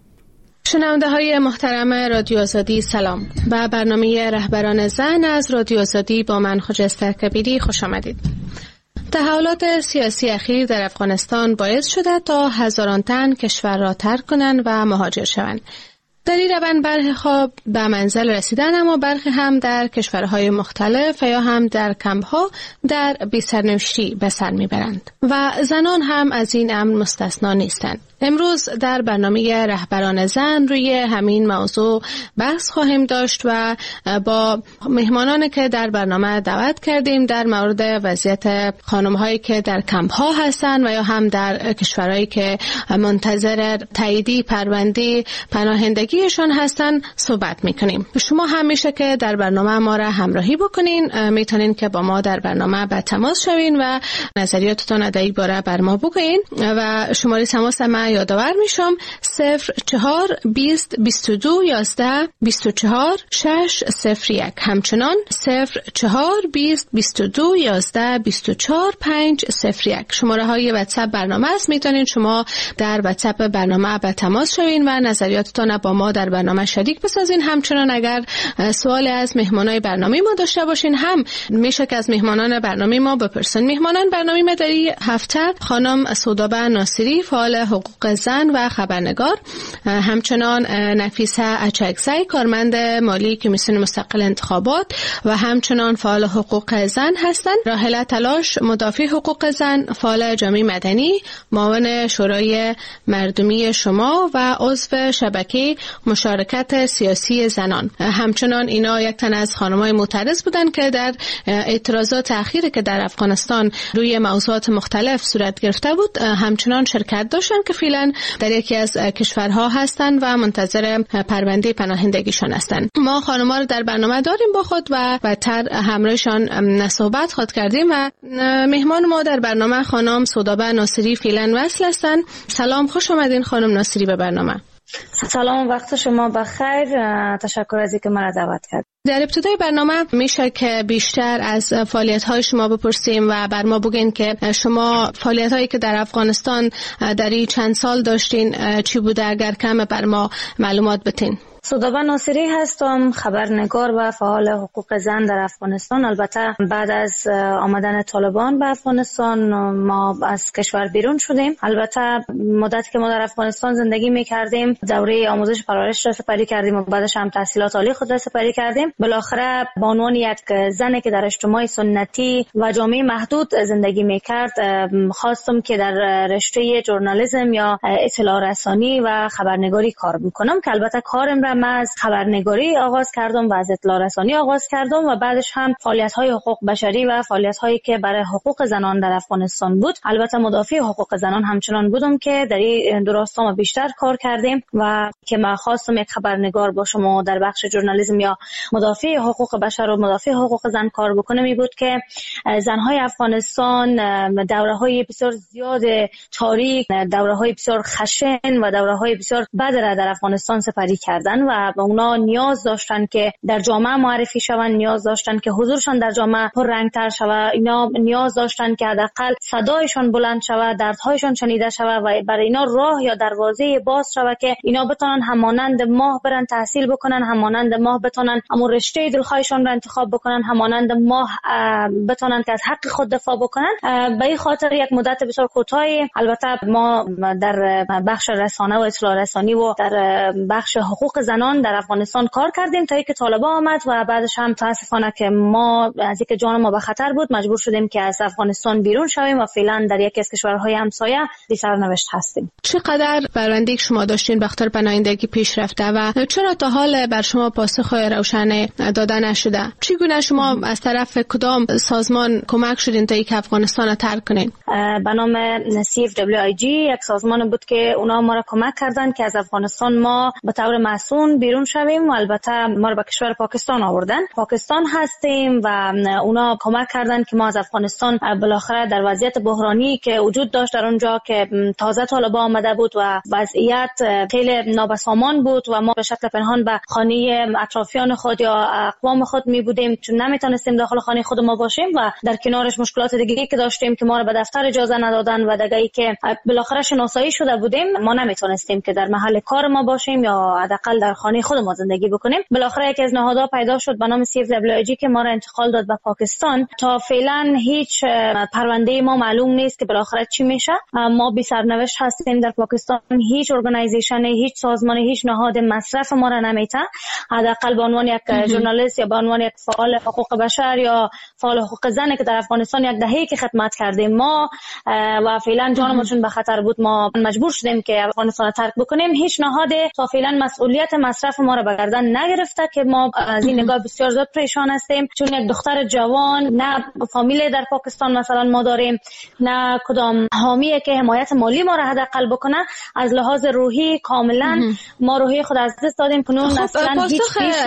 S23: شنونده های محترم رادیو آزادی سلام. به برنامه رهبران زن از رادیو آزادی با من خجسته کبیری خوش آمدید. تحولات سیاسی اخیر در افغانستان باعث شده تا هزاران تن کشور را ترک کنند و مهاجر شوند. در این روند برخی ها به منزل رسیدن، اما برخی هم در کشورهای مختلف یا هم در کمپ‌ها در بی‌سرنوشتی به سر میبرند و زنان هم از این امر مستثنا نیستند. امروز در برنامه رهبران زن روی همین موضوع بحث خواهیم داشت و با مهمانانی که در برنامه دعوت کردیم در مورد وضعیت خانم‌هایی که در کمپ‌ها هستند و یا هم در کشورهایی که منتظر تاییدی پرونده پناهندگیشان هستند صحبت می‌کنیم. شما هم میشه که در برنامه ما را همراهی بکنین، میتونین که با ما در برنامه به تماس شوین و نظریاتتون در این باره بر ما بگوین و شماره تماس ما یادآور میشم 04 20 22 11 24 601. همچنان 04 20 22 11 24 501 شماره های واتساپ برنامه است. میتونین شما در واتساپ برنامه به تماس شوین و نظریاتتون با ما در برنامه شریک بسازین. همچنان اگر سوالی از مهمانای برنامه ما داشته باشین هم میشه که از مهمانان برنامه ما بپرسین. مهمانان برنامه ما در این هفته خانم سودابه ناصری، فعال حقوق زن و خبرنگار، همچنان نفیسه اچکزی، کارمند مالی کمیسیون مستقل انتخابات و همچنان فعال حقوق زن هستند. راحله تلاش، مدافع حقوق زن، فعال جامعه مدنی، معاون شورای مردمی شما و عضو شبکه مشارکت سیاسی زنان. همچنان اینا یک تن از خانم‌های معترض بودند که در اعتراضات اخیری که در افغانستان روی موضوعات مختلف صورت گرفته بود همچنان شرکت داشتند که فعلا در یکی از کشورها هستند و منتظر پرونده پناهندگیشان هستند. ما خانم‌ها رو در برنامه داریم با خود و بعدتر همراهشان صحبت خود کردیم و مهمان ما در برنامه خانم سودابه ناصری فعلا وصل هستند. سلام، خوش آمدین خانم ناصری به برنامه.
S3: سلام، وقت شما بخیر. تشکر از اینکه مرا دعوت کرد.
S23: در ابتدای برنامه میشه که بیشتر از فعالیت‌های شما بپرسیم و بر ما بگین که شما فعالیت‌هایی که در افغانستان در این چند سال داشتین چی بوده، اگر کم بر ما معلومات بتین.
S3: سودابه ناصری هستم، خبرنگار و فعال حقوق زن در افغانستان. البته بعد از آمدن طالبان به افغانستان ما از کشور بیرون شدیم. البته مدتی که ما در افغانستان زندگی می‌کردیم دوره آموزش پرورش را سپری کردیم و بعدش هم تحصیلات عالی خود را سپری کردیم. بالاخره به عنوان یک زنی که در اجتماع سنتی و جامعه محدود زندگی می‌کرد خواستم که در رشته ژورنالیسم یا اطلاع رسانی و خبرنگاری کار بکنم که البته کارم را من از خبرنگاری آغاز کردم و از اطلاع رسانی آغاز کردم و بعدش هم فعالیت‌های حقوق بشری و فعالیت‌هایی که برای حقوق زنان در افغانستان بود. البته مدافع حقوق زنان همچنان بودم که در این دو راستا ما بیشتر کار کردیم و که من خواستم یک خبرنگار باشم و در بخش ژورنالیسم یا مدافع حقوق بشر و مدافع حقوق زن کار بکنم. این بود که زن‌های افغانستان دوره‌های بسیار زیاد تاریک، دوره‌های بسیار خشن و دوره‌های بسیار بد را در افغانستان سپری کردن و اونا نیاز داشتن که در جامعه معرفی شوند، نیاز داشتن که حضورشان در جامعه پر رنگ‌تر شود، اینا نیاز داشتن که حداقل صدایشان بلند شود، دردهایشان شنیده شود و برای اینا راه یا دروازه باز شود که اینا بتونن همانند ماه برن تحصیل بکنن، همانند ماه بتونن همون رشته دلخواهشان را انتخاب بکنن، همانند ماه بتونن که از حق خود دفاع بکنن. به این خاطر یک مدت بسیار کوتاهی البته ما در بخش رسانه و اطلاع رسانی و در بخش حقوق زنان در افغانستان کار کردیم تا اینکه طالبان آمد و بعدش هم متاسفانه که ما از اینکه جان ما به خطر بود مجبور شدیم که از افغانستان بیرون شویم و فعلا در یکی از کشورهای همسایه بی سرنوشت هستیم.
S23: چقدر پرونده‌ای شما داشتین به خاطر پناهندگی پیش رفته و چرا تا حال بر شما پاسخ روشن داده نشده؟ چگونه شما از طرف کدام سازمان کمک شدین تا اینکه افغانستان را ترک کنین؟
S3: به نام CFWIG یک سازمان بود که اونا ما را کمک کردند که از افغانستان ما به طور مسئول بیرون شویم و البته ما رو به کشور پاکستان آوردن. پاکستان هستیم و اونا کمک کردن که ما از افغانستان بالاخره در وضعیت بحرانی که وجود داشت در اونجا که تازه طالبان آمده بود و وضعیت خیلی نابسامان بود و ما به شکل پنهان به خانه اطرافیان خود یا اقوام خود می بودیم چون نمیتونستیم داخل خانه خود ما باشیم و در کنارش مشکلات دیگه که داشتیم که ما رو به دفتر اجازه ندادن و دیگه که بالاخره شناسایی شده بودیم ما نمیتونستیم که در محل کار ما باشیم یا حداقل در خانه خود ما زندگی بکنیم. بالاخره یکی از نهادها پیدا شد به نام CFWIG که ما را انتقال داد به پاکستان. تا فعلا هیچ پرونده ما معلوم نیست که بالاخره چی میشه. ما بی سرنوشت هستیم در پاکستان. هیچ ارگانایزیشن، هیچ سازمان، هیچ نهاد مصرف ما را نمیته. حداقل به عنوان یک ژورنالیست یا به عنوان یک فعال حقوق بشر یا فعال حقوق زن که در افغانستان یک دهه‌ای که خدمت کردیم ما و فعلا جانمون به خطر بود ما مجبور شدیم که افغانستان را ترک بکنیم. هیچ نهاد تا فعلا مسئولیت مصرف ما را به گردن نگرفته که ما از این نگاه بسیار زیاد پریشان هستیم چون یک دختر جوان نه فامیل در پاکستان مثلا ما داریم نه کدام حامیه که حمایت مالی ما را حداقل بکنه. از لحاظ روحی کاملا ما روحی خود از دست دادیم. کنون اصلا هیچ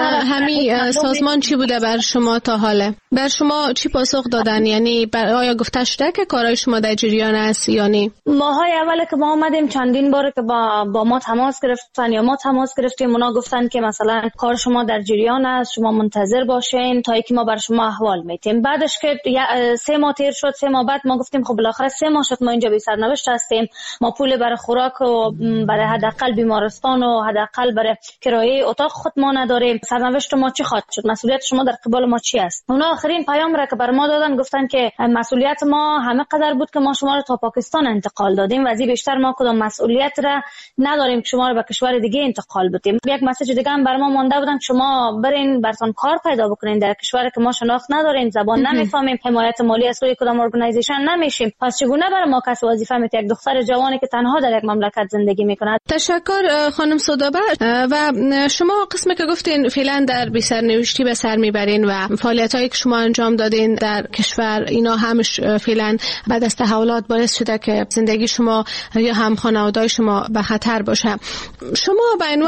S23: همین سازمان چی بوده بر شما تا حاله؟ بر شما چی پاسخ دادن؟ یعنی آیا گفته شده که کارهای شما در جریان است یا نه؟
S3: ماهای اول که ما آمدیم چندین بار که با ما تماس گرفتن یا ما تماس گرفتیم اونا گفتن که مثلا کار شما در جریان است، شما منتظر باشین تا اینکه ما بر شما احوال میدیم. بعدش که 3 ماه تیر شد، 3 ماه بعد ما گفتیم خب بالاخره 3 ماه شد ما اینجا بی سرنوشت هستیم، ما پول برای خوراک و برای حداقل بیمارستان و حداقل برای کرایه اتاق خود ما نداریم. سرنوشت ما چی خواهد شد؟ مسئولیت شما در قبال ما چی است؟ اونا آخرین پیام را که بر ما دادن گفتن که مسئولیت ما همه قدر بود که ما شما رو تا پاکستان انتقال دادیم و از این بیشتر ما کدام مسئولیت را نداریم که شما رو به کشور دیگه انتقال بدیم. یک مسیج دیگه هم بر ما مونده بودن شما برین براتون کار پیدا بکنین در کشوری که ما شناخت نداریم، زبان نمیفهمیم، حمایت مالی از روی کدام ارگانایزیشن نمیشیم. پس چگونه برای ما کس وظیفه میده یک دختر جوانی که تنها در یک مملکت زندگی میکنه؟
S23: تشکر خانم سودابه. و شما قسمی که گفتین فعلا در بی سرنوشتی به سر میبرین و فعالیتایی که شما انجام دادین در کشور اینا همش فعلا بعد از تحولات باعث شده که زندگی شما یا هم خانواده‌های شما به خطر باشه. شما به عنوان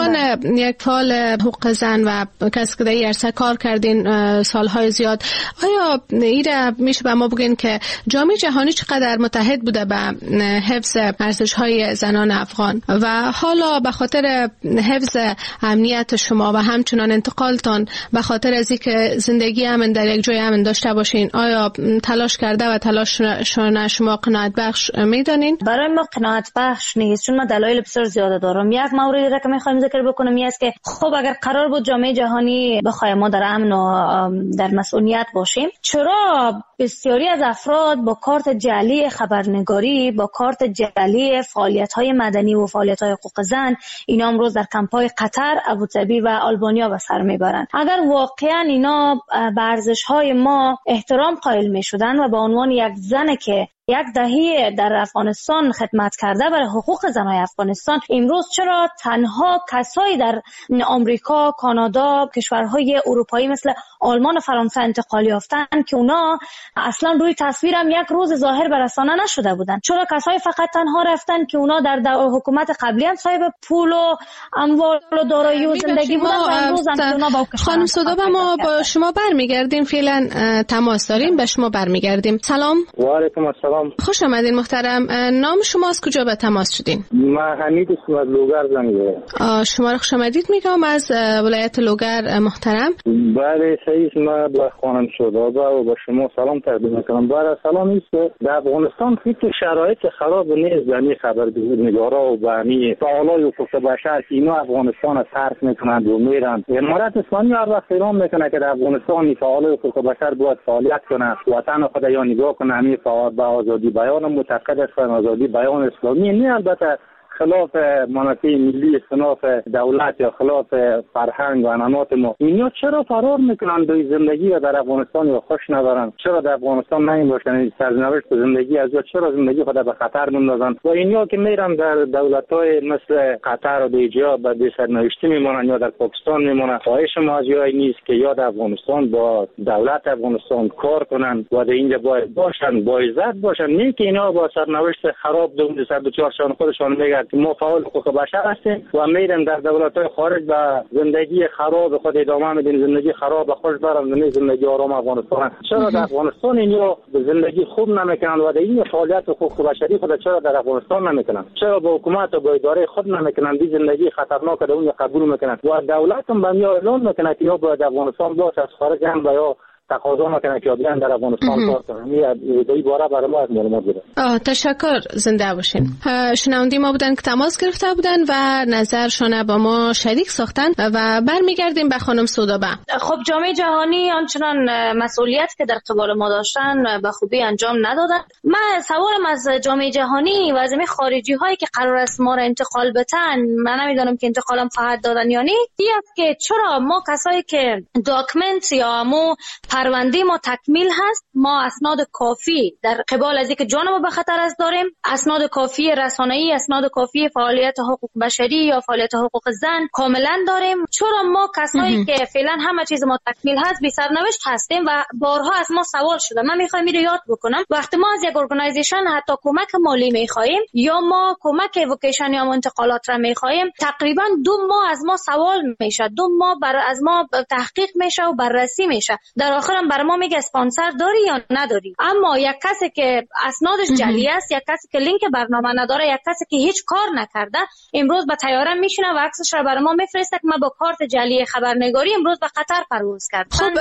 S2: یک فعال حقوق زن و کسی که در این عرصه کار کردین سالهای زیاد، آیا ایره میشه به ما بگین که جامعه جهانی چقدر متحد بوده به حفظ ارزش‌های زنان افغان و حالا به خاطر حفظ امنیت شما و همچنان انتقالتان به خاطر از اینکه زندگی امن در یک جای امن داشته باشین، آیا تلاش کرده و تلاش شما قناعت بخش میدانین؟
S3: برای ما قناعت بخش نیست، چون ما دلایل بسیار زیاده دارم. یک موردی را که میخوایم ذکر بکنم این است که خب اگر قرار بود جامعه جهانی بخواد ما در امن و در مسئولیت باشیم، چرا بسیاری از افراد با کارت جعلی خبرنگاری، با کارت جعلی فعالیت‌های مدنی و فعالیت‌های حقوق زن، اینا امروز در کمپ‌های قطر، ابوظبی و آلبانیا به سر میبرند؟ اگر واقعا اینا به ارزش‌های ما احترام قائل میشدن و به عنوان یک زن که یک دهه در افغانستان خدمت کرده برای حقوق زنای افغانستان، امروز چرا تنها کسایی در آمریکا، کانادا، کشورهای اروپایی مثل آلمان و فرانسه انتقال یافتن که اونا اصلا روی تصویر هم یک روز ظاهر به رسانه نشده بودن؟ چرا کسایی فقط تنها رفتن که اونا در حکومت قبلی هم صاحب پول و اموال و دارایی و زندگی بودن و امروز هم اونا با
S2: خانم سودابه ما با شما برمیگردیم، فعلا تماس داریم، به شما برمیگردیم. سلام.
S27: و علیکم السلام.
S2: خوش آمدین محترم. نام شما از کجا به تماس شدین؟
S27: من حمید اسم از لوگر زنگ زدم.
S2: شما را خوش آمدید میگم از ولایت لوگر محترم.
S27: بله صحیح. من به خانم سودابه و به شما سلام تقدیم میکنم. برای سلام است که در افغانستان فکر شرایط خراب نیست، یعنی خبرنگارا و بانی فعالای حقوق بشر که اینا افغانستان را صرف میکنند و میرن. امارات اسلامی هر وقت اعلام میکنه که در افغانستان فعالای حقوق بشر باید فعالیت کنه، وطن خود یا نگاه کنه، همین فعال با آزادی بیان معتقد است، آزادی بیان اسلامی نه البته خلاف منافع ملی، خلاف دولت یا خلاف فرهنگ و عنعنات ما. اینا چرا فرار میکنن به زندگی و در افغانستان یا خوش ندارن؟ چرا در افغانستان نمیباشن؟ سرنوشت زندگی از چرا زندگی خود به خطر میندازن؟ و اینا که میرن در دولت‌های مثل قطر و دیجا به سرنوشتی میمونن یا در پاکستان میمونن. خواهش ما از جای نیست که یا در افغانستان با دولت افغانستان کار کنن و در اینجا باید باشن، با عزت باشن، نه که اینا با سرنوشت خراب دو سر چهارشان خودشان میگن ما فعال حقوق بشر هستیم و میرن در دولت‌های خارج به زندگی خراب خود ادامه میدن، زندگی خراب خوش برن، زندگی آرام افغانستان. چرا در افغانستان اینا زندگی خوب نمیکنن و در این فعالیت حقوق بشری خود چرا در افغانستان نمیکنن؟ چرا با حکومت و با اداره خود نمیکنن؟ دی زندگی خطرناک در اون قبول میکنن و دولت هم به ما اعلام میکنه که یا باید افغانستان باشه، از خارج هم یا تقاضا میکنه که بیان در افغانستان کار کنن. این باره برای ما از معلومات بده.
S2: تشکر، زنده باشین. شنوندی ما بودن که تماس گرفته بودن و نظرشون با ما شریک ساختن و برمیگردیم به خانم سودابه.
S3: خب جامعه جهانی آنچنان مسئولیت که در قبال ما داشتن به خوبی انجام ندادن. من سوالم از جامعه جهانی و از این خارجی هایی که قرار است ما را انتقال بدن، من نمیدونم که انتقالم خواهد دادن یا نه، که چرا ما کسایی که داکمنت یا مو پرونده ما تکمیل هست، ما اسناد کافی در قبال از اینکه جان ما به خطر است داریم، اسناد کافی رسانه‌ای، اسناد کافی فعالیت حقوق بشری یا فعالیت حقوق زن کاملا داریم. چرا ما کسایی که فعلا همه چیز ما تکمیل هست بی سرنوشت هستیم و بارها از ما سوال شده. من میخوام اینو یاد بکنم، وقتی ما از یک ارگانایزیشن حتی کمک مالی میخوایم یا ما کمک ایوکیشن یا انتقالات را میخوایم، تقریبا 2 ماه از ما سوال میشه، 2 ماه از ما تحقیق میشه و بررسی میشه. در آخر هم برای ما میگه اسپانسر داری یا نداری. اما یک کسی که اسنادش جعلی است، یک کسی که لینک برنامه نداره، یک کسی که هیچ کار نکرده، امروز به طیاره میشینه و عکسش را برای ما میفرسته که من با کارت جعلی خبرنگاری امروز به قطر پرواز کردم.
S2: خب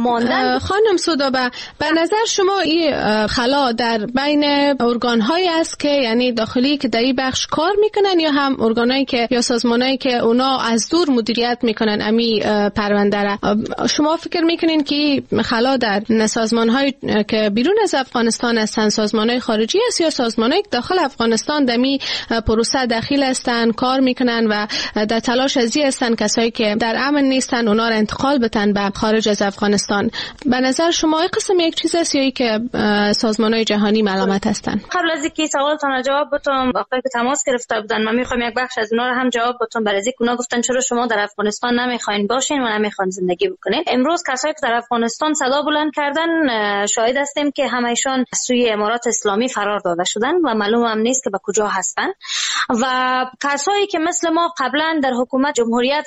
S2: خانم سودابه، به نظر شما این خلا در بین ارگان‌هایی است که یعنی داخلی که در این بخش کار میکنن یا هم ارگانایی که یا سازمانایی که اونا از دور مدیریت میکنن امی پرونده را؟ شما فکر میکنین که خلا در سازمان‌های که بیرون از افغانستان هستند، سازمان‌های خارجی است یا سازمان‌های که داخل افغانستان در می پروسه داخل هستند کار میکنن و در تلاش ازی هستند کسایی که در امن نیستن اونا را انتقال بدن به خارج از افغانستان؟ به نظر شما این قسم یک چیز است یا که سازمان‌های جهانی ملامت هستند؟
S3: قبل از اینکه سوالتون جواب بدم، وقتی که تماس گرفته بودن من میخوام یک بخش از اونا رو هم جواب بدم. برای اینکه اونا گفتن چرا شما در افغانستان نمیخواین باشین و نمیخواین زندگی بکنین. امروز کسایی که در افغانستان افغانستان صدا بلند کردن، شاهد هستیم که همایشان سوی امارات اسلامی فرار داده شدن و معلوم هم نیست که به کجا هستن. و کسایی که مثل ما قبلا در حکومت جمهوریت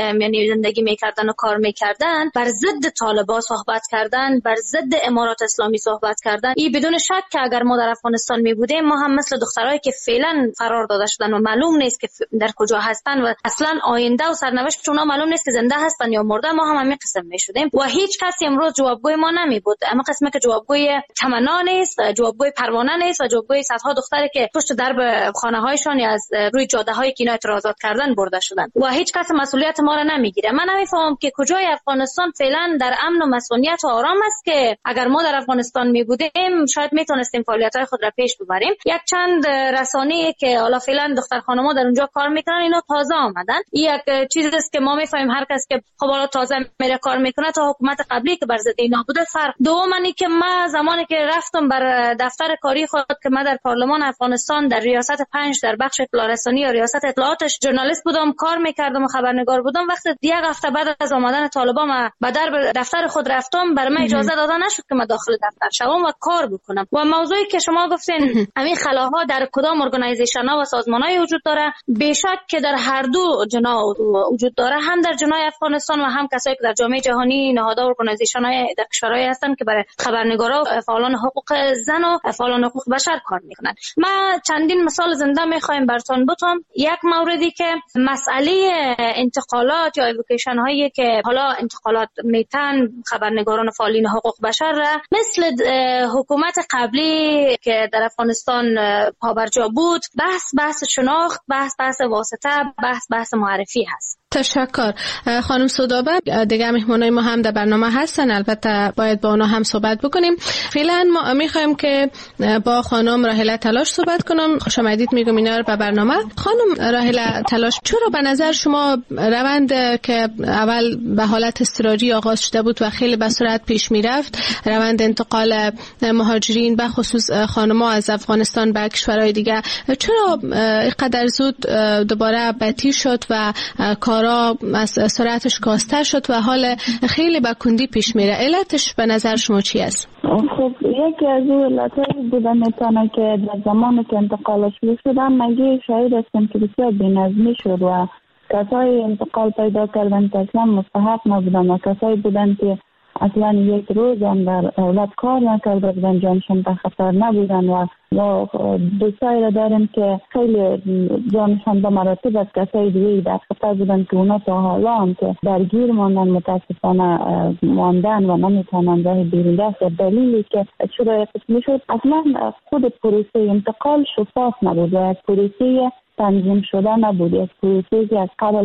S3: زندگی میکردن و کار میکردن، بر ضد طالبان صحبت کردن، بر ضد امارات اسلامی صحبت کردن، این بدون شک که اگر ما در افغانستان می بودیم، ما هم مثل دخترایی که فعلا فرار داده شدن و معلوم نیست که در کجا هستن و اصلا آینده و سرنوشت اونا معلوم نیست که زنده هستن یا مرده، ما هم همین قسم می شدیم و هیچ کسی امروز جوابگوی ما نمی بود. اما قسمی که جوابگوی تمنا نیست، جوابگوی پروانه نیست و جوابگوی صدها دختری که پشت درب خانه هایشان یا از روی جاده هایی که اینا اعتراضات کردن برده شدن و هیچ کس مسئولیت ما را نمیگیره. من نمیفهمم که کجای افغانستان فعلا در امن و مسئولیت و آرام است که اگر ما در افغانستان می بودیم شاید میتونستیم فعالیت‌های خود را پیش ببریم. یک چند رسانه‌ای که حالا فعلا دختر خانم‌ها در اونجا کار میکنن، اینا تازه آمدن. یک چیزی است که ما میفهمیم هر کس که خب حالا تازه میره کار میکنه تا حکومت قبلی که بر ضد اینا بوده فرق. دومانی که ما زمانی که رفتم بر دفتر کاری خود که من در پارلمان افغانستان در ریاست 5 در بخش اطلاع رسانی یا ریاست اطلاعاتش ژورنالیست بودم، کار میکردم و خبرنگار بودم. وقتی یک هفته بعد از آمدن طالبان به در دفتر خود رفتم، برای من اجازه داده نشد که من داخل دفتر شوم و کار بکنم. و موضوعی که شما گفتین همین خلاها در کدام ارگانایزیشن ها و سازمان های وجود داره، بیشک که در هر دو جناح وجود داره، هم در جناح افغانستان و هم کسایی که در جامعه جهانی نهادها و ارگانایزیشن های در کشورهای هستن که برای خبرنگارا و فعالان حقوق زن و فعالان حقوق بشر کار میکنن. ما چندین مثال زنده میخوایم براتون بگم. یک موردی که مسئله انتقالات یا ایوکیشن هایی که حالا انتقالات میتن خبرنگاران و فعالین حقوق بشر را مثل حکومت قبلی که در افغانستان پابرجا بود، بحث شناخت، بحث واسطه، بحث معرفی هست.
S2: تشکر. خانم سودابه، دیگه مهمانای ما هم در برنامه هستن، البته باید با اونا هم صحبت بکنیم. فعلا ما میخوایم که با خانم راهله تلاش صحبت کنم. خوش آمدید میگم اینا رو به برنامه. خانم راهله تلاش، چرا به نظر شما روند که اول به حالت اضطراری آغاز شده بود و خیلی به سرعت پیش میرفت، روند انتقال مهاجرین به خصوص خانم‌ها از افغانستان به کشورهای دیگه، چرا اینقدر زود دوباره بطی شد و کارا از سرعتش کاسته شد و حال خیلی به کندی پیش میره؟ علتش به نظر شما چی است؟
S7: خب یکی از علتهای بوده میتونه که در زمانی که انتقال شدن مگه شاید هستم که بسیار بی‌نظمی شد و کسای انتقال پیدا کردن که اصلا مستحق نبودن و کسایی بودن که اصلا یک روز هم در اولاد کار نکرده بودن، جانشان به خطر نبودن و دوستایی را داریم که خیلی جانشان به مراتب از کسای دیگه در خطر بودن که اونا تا حالا هم که درگیر ماندن، متاسفانه ماندن و نمیتونن راه بیرون رفت. دلیلی که چرا قسمی شد، اصلا خود پروسه انتقال شفاف نبود و یک پروسه تنظیم شده نبود، یک پروسه که از قبل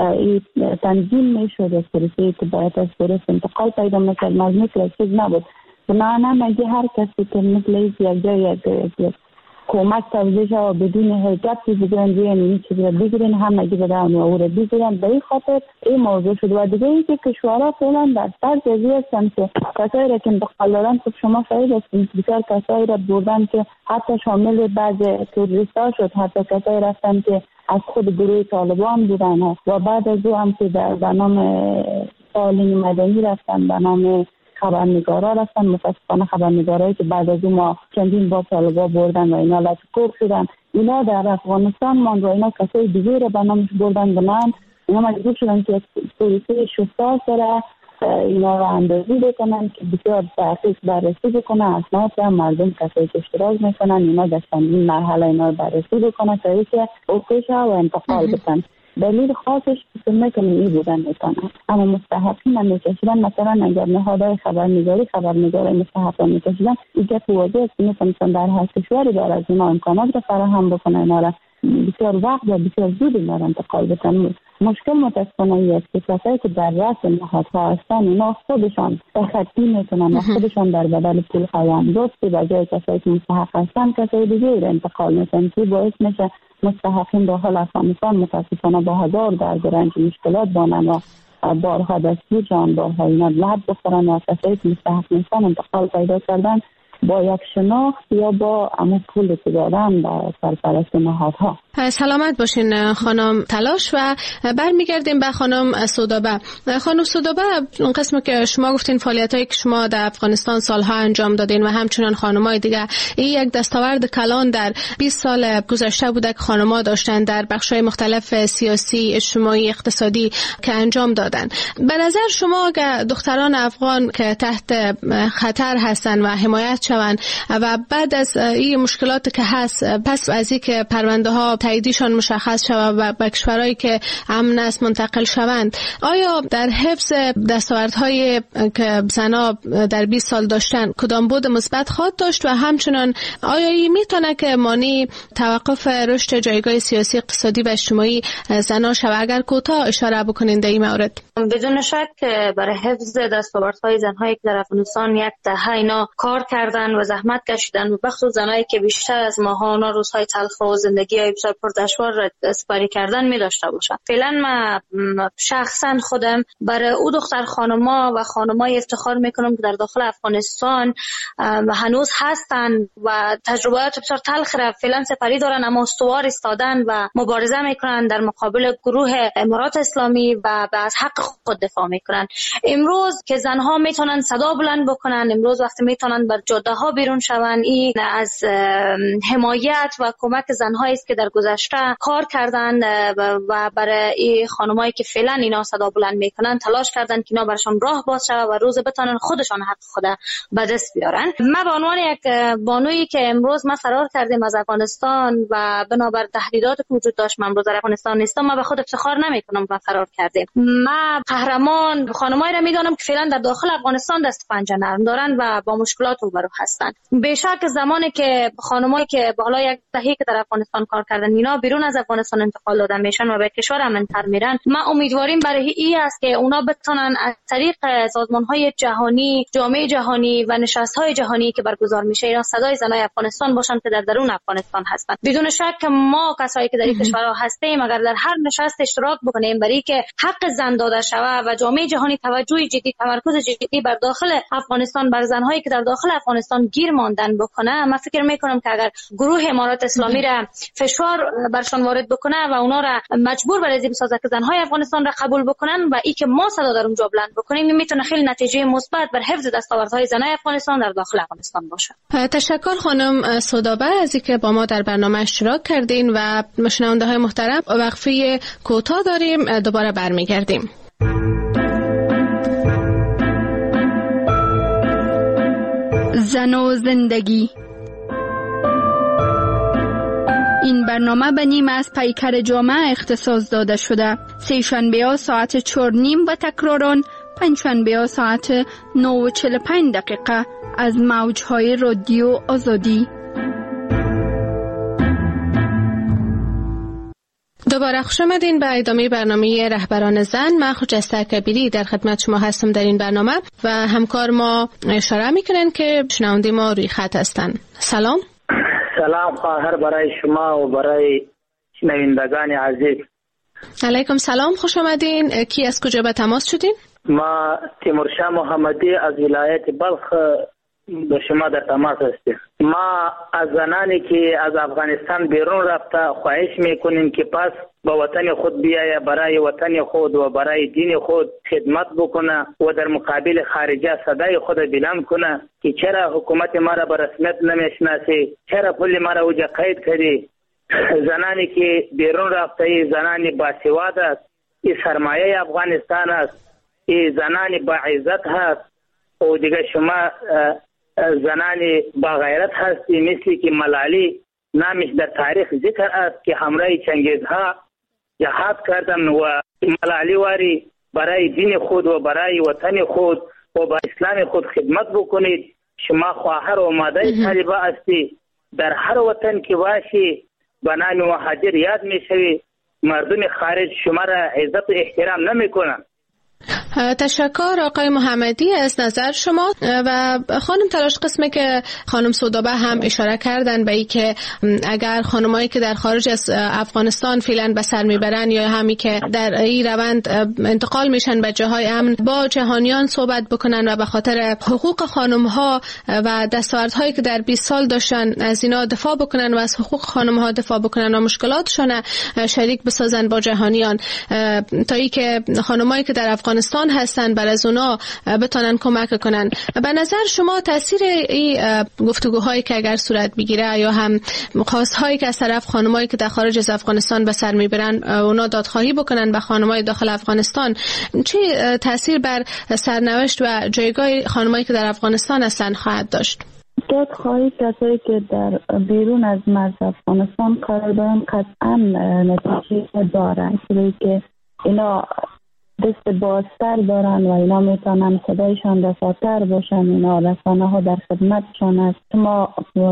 S7: تنظیم میشد، یک پروسه که باید از درست انتقال پیدا میکرد، مثل چیز نبود. بنابراین اگه هر کسی که مثل یک جای یک کمک توضیح و بدون حرکت بگیرن بیان این چیز را بگیرن، هم اگه بدن و او را بگیرن، به این خاطر این موضوع شد. و دیگه این که کشورها فعلا در سر جزی هستن که کسایی را که انتقال دارن، خب شما شاید هستین بسیار کسایی را بردن که حتی شامل بعض توریست ها شد، حتی کسایی رفتن که از خود گروه طالبان بودن و بعد از او هم که در نام فعالین مدنی رفتن، به نام خبرنگارا رفتن. متاسفانه خبرنگارایی که بعد از ما چندین بار طالبان بردن و اینا لطکوب شدن، اینا در افغانستان ماند و اینا کسای دیگه رو به نامش بردن. بنان اینا مجبور شدن که پروسه شفاف داره اینا رو اندازی بکنن که بسیار دقیق بررسی بکنن، اسناد هم مردم کسایی که اشتراک میکنن اینا در چندین مرحله اینا رو بررسی بکنن تا اینکه اوکیش و انتقال بکنن. دلیل خاصش که این بودن میتونن، اما مستحقین هم میکشیدن. مثلا اگر نهادهای خبرنگاری مستحقان میکشیدن، اینجا واضح است که میتونن در هر کشوری داره از اینا امکانات رو فراهم بکنن، اینا را بسیار وقت و بسیار زود اینا را انتقال بکنن. مشکل متاسفانه است که کسایی که در رأس نهادها هستن اینا خودشان تخطی میکنن و خودشان در بدل پول قوام دوستی به جای کسایی که مستحق هستن کسایی دیگه را انتقال میکنن که باعث میشه مستحقین داخل افغانستان متاسفانه با هزار درد و رنج مشکلات بانن و بارها دستگیر جان، بارها اینا لحد بخورن و کسایی که مستحق نیستن انتقال پیدا کردن با یک شناخت یا با امو پول که دادن با سرپرست نهادها.
S2: سلامت باشین خانم تلاش. و برمیگردیم به خانم سودابه. خانم سودابه، اون قسم که شما گفتین فعالیتایی که شما در افغانستان سالها انجام دادین و همچنان خانمای دیگه، این یک دستاورد کلان در 20 سال گذشته بوده که خانم‌ها داشتن در بخش‌های مختلف سیاسی، اجتماعی، اقتصادی که انجام دادن. به نظر شما که دختران افغان که تحت خطر هستن و حمایت شوند و بعد از این مشکلات که هست، پس از اینکه پرونده ها تاییدشان مشخص شود و به کشورهایی که امن است منتقل شوند، آیا در حفظ دستاوردهای که زنها در 20 سال داشتن کدام بود مثبت خواهد داشت و همچنان آیا این میتونه که مانع توقف رشد جایگاه سیاسی، اقتصادی و اجتماعی زنها شود؟ اگر کوتاه اشاره بکنین در این مورد.
S3: بدون شک برای حفظ دستاوردهای زنهایی که در افغانستان یک دهه اینا کار کردن و زحمت کشیدن و بخصوص زنایی که بیشتر از ماها روزهای تلخ و زندگی بسیار پردشوار را سپری کردن می داشته باشن. فعلا من شخصا خودم برای او دختر خانما و خانمای افتخار میکنم که در داخل افغانستان هنوز هستن و تجربیات بسیار تلخ را فعلا سپری دارن، اما استوار ایستادن و مبارزه میکنن در مقابل گروه امارات اسلامی و از حق خود دفاع میکنن. امروز که زنها میتونن صدا بلند بکنن، امروز وقتی میتونن بر جاده ها بیرون شون، این از حمایت و کمک زنهایی است که در گذشته کار کردن و برای این خانمایی که فعلا اینا صدا بلند میکنن تلاش کردن که اینا برشان راه باز شود و روز بتونن خودشان حق خود به دست بیارن. من به عنوان یک بانویی که امروز ما فرار کردیم از افغانستان و بنابر تهدیدات که وجود داشت من امروز در افغانستان نیستم، من به خود افتخار نمیکنم و فرار کردیم. من قهرمان خانمایی را میدونم که فعلا در داخل افغانستان دست پنجه نرم دارن و با مشکلات روبرو هستن. بیشک زمانی که خانمایی که بالا یک دهه که در افغانستان کار کردن اینا بیرون از افغانستان انتقال دادن میشن و به کشور امن‌تر میرن، ما امیدواریم برای این است که اونا بتونن از طریق سازمان‌های جهانی، جامعه جهانی و نشست‌های جهانی که برگزار میشه اینا صدای زنای افغانستان باشن که در درون افغانستان هستن. بدون شک ما کسایی که در این کشورها هستیم اگر در هر نشست اشتراک بکنیم برای که حق زن داده شود و جامعه جهانی توجه جدی، تمرکز جدی بر داخل افغانستان بر زن‌هایی که در داخل افغانستان گیر ماندن بکنه، من فکر میکنم که اگر گروه امارات اسلامی را فشار برشان وارد بکنه و اونا را مجبور بر این بسازه که زن‌های افغانستان را قبول بکنن و ای که ما صدا در اونجا بلند بکنیم، میتونه خیلی نتیجه مثبت بر حفظ دستاوردهای زن‌های افغانستان در داخل افغانستان باشه.
S2: تشکر خانم سودابه از اینکه با ما در برنامه اشتراک کردین و شنونده‌های محترم، وقفه کوتاه داریم، دوباره برمیگردیم.
S23: زن و زندگی. این برنامه به نیم از پیکر جامعه اختصاص داده شده. سه‌شنبه‌ها ساعت 4:30 و تکراران پنجشنبه‌ها ساعت 9:45 از موج‌های رادیو آزادی.
S2: دوباره خوش آمدین به ادامه برنامه رهبران زن. من خجسته کبیری در خدمت شما هستم در این برنامه و همکار ما اشاره میکنن که شنونده ما روی خط هستن. سلام.
S8: سلام خواهر برای شما و برای شنوندگان عزیز.
S2: علیکم سلام، خوش آمدین. کی از کجا به تماس شدین؟
S8: ما تیمورشاه محمدی از ولایت بلخ به شما در تماس هستیم. ما از زنانی که از افغانستان بیرون رفته خواهش میکنیم که پس به وطن خود بیایه، برای وطن خود و برای دین خود خدمت بکنه و در مقابل خارجه صدای خود بلند کنه که چرا حکومت ما را به رسمیت نمیشناسی، چرا پول ما را اوجا قید کردی. زنانی که بیرون رفته زنانی باسواد است، این سرمایه افغانستان است، این زنانی با عزت هست و دیگه شما زنانی با غیرت هستی مثل که ملالی نامش در تاریخ ذکر است که همراه چنگیزها جهاد کردن و ملالی واری برای دین خود و برای وطن خود و با اسلام خود خدمت بکنید. شما خواهر و مادر طالبه هستی، در هر وطن که باشی به نام مهاجر یاد میشوی، مردم خارج شما را عزت و احترام نمیکنن.
S2: تشکر آقای محمدی از نظر شما. و خانم تلاش قسمه که خانم سودابه هم اشاره کردن به این که اگر خانمایی که در خارج از افغانستان فعلا به سر میبرن یا همی که در این روند انتقال میشن به جاهای امن با جهانیان صحبت بکنن و به خاطر حقوق خانم‌ها و دستاوردهایی که در 20 سال داشتن از اینا دفاع بکنن و از حقوق خانم‌ها دفاع بکنن و مشکلاتشون شریک بسازن با جهانیان تا اینکه خانمایی که در افغانستان هستن بر از اونا بتونن کمک کنن. به نظر شما تاثیر این گفتگوهایی که اگر صورت بگیره یا هم خواستهایی که از طرف خانمایی که در خارج از افغانستان به سر میبرن اونا دادخواهی بکنن به خانمای داخل افغانستان چه تاثیر بر سرنوشت و جایگاه خانمایی که در افغانستان هستن خواهد داشت؟
S7: دادخواهی کسایی که در بیرون از مرز افغانستان قرار دارن قطعا نتیجه داره، چون که اینا دست بازتر دارن و اینا میتونن صدایشان رساتر باشن، اینا رسانه ها در خدمتشان است. ما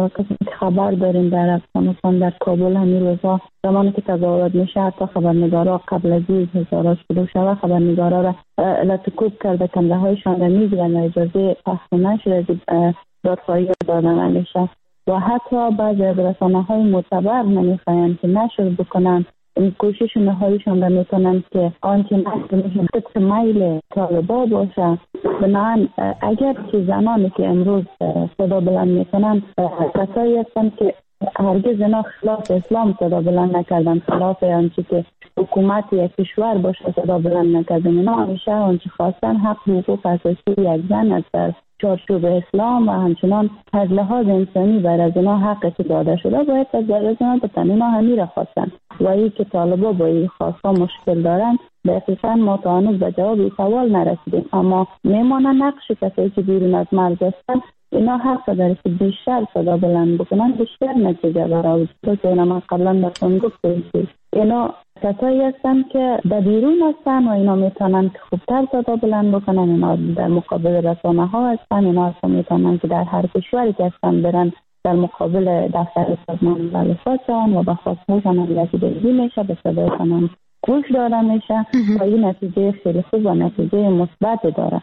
S7: خبر داریم در افغانستان در کابل همین روزا زمانی که تظاهرات میشه حتی خبرنگارا قبل از این هزارات شروع شده خبرنگارا را لطکوب کرده کنده هایشان را میگیرن و اجازه پخش نشده دادخواهی دادن میشه و حتی بعضی از رسانه های معتبر نمیخواین که نشر بکنن این کوشش نهاییشان را میکنن که آنچه نشر میشه طبق میل طالبا باشه. بنابراین اگر که زنانی که امروز صدا بلند میکنن کسایی هستن که هرگز اینا خلاف اسلام صدا بلند نکردن، خلاف آنچه که حکومت یک کشور باشه صدا بلند نکردن، اینا همیشه آنچه خواستن حق حقوق اساسی یک زن است در چارچوب اسلام و همچنان از لحاظ انسانی بر از اینا حق داده شده باید از اینا بتن. اینا همین را خواستن و این که طالبا با این خواستا مشکل دارن دقیقا ما تا هنوز به جواب این سوال نرسیدیم، اما میمانه نقش کسایی که بیرون از مرز هستن اینا حق داره که بیشتر صدا بلند بکنن، بیشتر نتیجه برآورد. تو که اینا من قبلا براتون گفتم اینا کسایی هستن که در بیرون هستن و اینا میتونن که خوبتر صدا بلند بکنن، اینا در مقابل رسانه ها هستن، اینا اصلا میتونن که در هر کشوری که هستن برن در مقابل دفتر سازمان ملل شون و به خواستهاشون هم رسیدگی میشه، به صدایشون هم گوش داده میشه و این نتیجه خیلی خوب و نتیجه مثبت داره.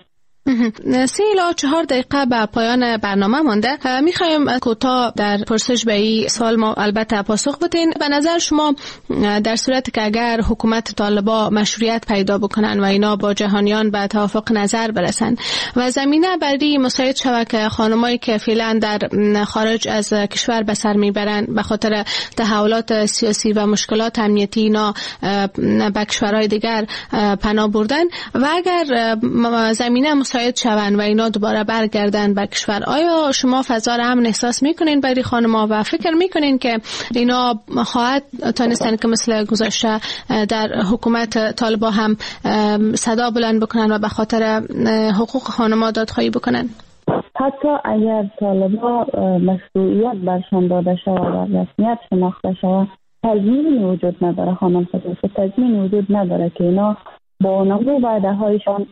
S2: 3 الی 4 دقیقه به پایان برنامه مانده. میخوایم کوتاه در پرسش به این سوال ما البته پاسخ بدین. به نظر شما در صورتی که اگر حکومت طالبا مشروعیت پیدا بکنن و اینا با جهانیان به توافق نظر برسن و زمینه برای مساعد شود که خانمایی که فعلا در خارج از کشور به سر میبرن به خاطر تحولات سیاسی و مشکلات امنیتی اینا به کشورهای دیگر پناه بردن و اگر زمینه مساعد شون و اینا دوباره برگردن به کشور، آیا شما فضا را امن احساس میکنین برای خانم‌ها و فکر میکنین که اینا خواهد تانستن که مثل گذشته در حکومت طالبا هم صدا بلند بکنن و به خاطر حقوق خانم‌ها دادخواهی بکنن؟
S7: حتی اگر طالبا مشروعیت برشان داده شود و رسمیت شناخته شود تضمینی وجود نداره، خانم تضمینی وجود نداره که اینا با نمو وعده هایشان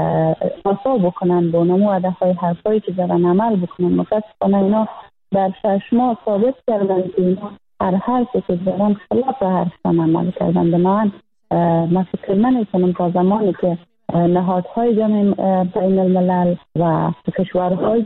S7: وفا بکنن، با نمو وعده های حرفایی که زدن عمل بکنن. متاسفانه اینا در 6 ماه ثابت کردن که اینا هر حرفی که زدن خلاف حرفشان عمل کردن. بنابراین من فکر نمی‌کنم تا زمانی که نهادهای جمعی بین الملل و کشورهای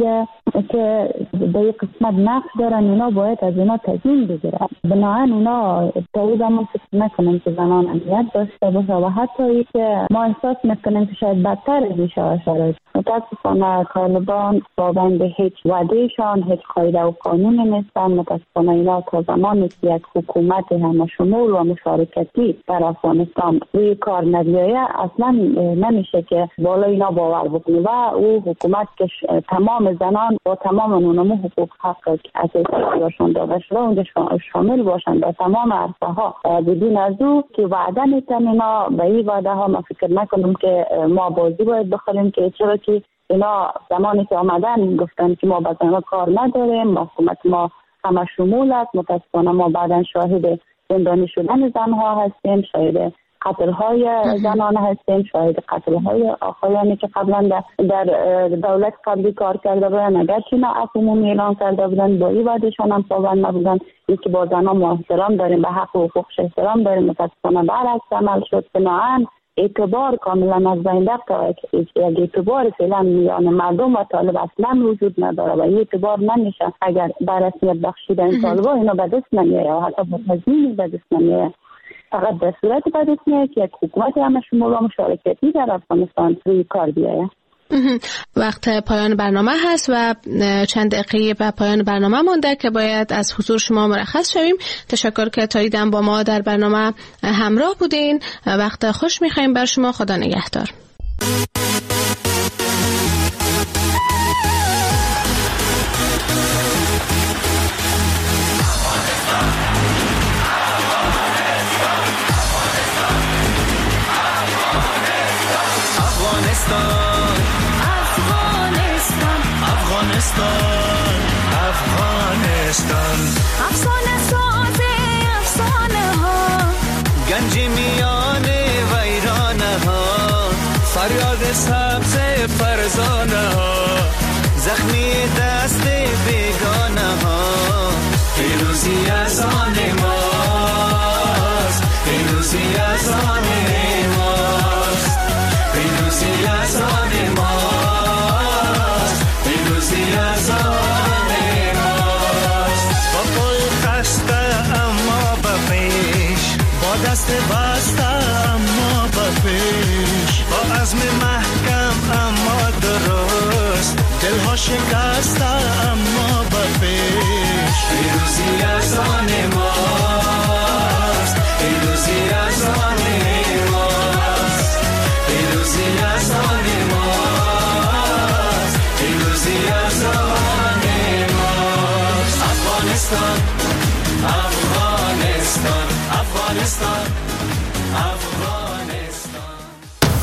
S7: که به یک قسمت نقش دارن اینا باید از اینا تضمین بگیرن. بنابراین اینا تا او زمان فکر نکنم که زنان امنیت داشته باشه و حتی ای که ما احساس میکنیم که شاید بدتر از این شرایط. متاسفانه طالبان پابند هیچ وعدهشان، هیچ قاعده و قانونی نیستن. متاسفانه اینا تا زمانی که یک حکومت همه شمول و مشارکتی در افغانستان روی کار نبیایه اصلا نمیشه که بالا اینا باور بکنه و او حکومت که تمام زنان با تمام نمو حقوق حق اساسی باشند داده شده اونجا شامل باشند در تمام عرصه ها بدون از او که وعده میتن اینا به این وعده ها ما فکر نکنم که ما بازی باید بخوریم که چرا که اینا زمانی که آمدن گفتن که ما با کار نداریم، حکومت ما همه شمول است. متاسفانه ما بعدا شاهد زندانی شدن زنها هستیم، شاهد قتل‌های زنان هستیم، شاهد قتل‌های آقایانی که قبلا در دولت قبلی کار کرده بودن اگرچه اینا عمومی اعلان کرده بودن با این وعده‌شان هم پابند نبودن. یکی با زنان ما احترام داریم، به حق و حقوقش احترام داریم، متاسفانه برعکس عمل شد. بنابراین اعتبار کاملا از بین رفته، یک اعتبار فعلا میان مردم و طالب اصلا وجود نداره و این اعتبار نمیشه اگر بر رسمیت بخشیدن طالبان اینا به دست نمیایه و حتی تضمین به دست نمیایه. فقط در صورت به دست میایه که یک حکومت همه شمول و مشارکتی در افغانستان روی کار بیایه.
S2: وقت پایان برنامه هست و چند دقیقه به پایان برنامه مونده که باید از حضور شما مرخص شویم. تشکر که تا دیدن با ما در برنامه همراه بودین. وقت خوش میخوایم بر شما. خدا نگهدار.
S9: افغانستان افسانه ساز افسانه ها، گنج میان ویرانه ها، فریاد سبز فرزانه ها، زخمی دست بیگانه ها. پیروزی از آن ماست، پیروزی از آن ماست، پیروزی از آن ماست، پیروزی از آن دست بسته اما به پیش، با عزم محکم اما درست، دلها شکسته اما به پیش. پیروزی از آن ماست، پیروزی از آن ماست، پیروزی از آن ماست، پیروزی از آن ماست. افغانستان افغانستان افغانستان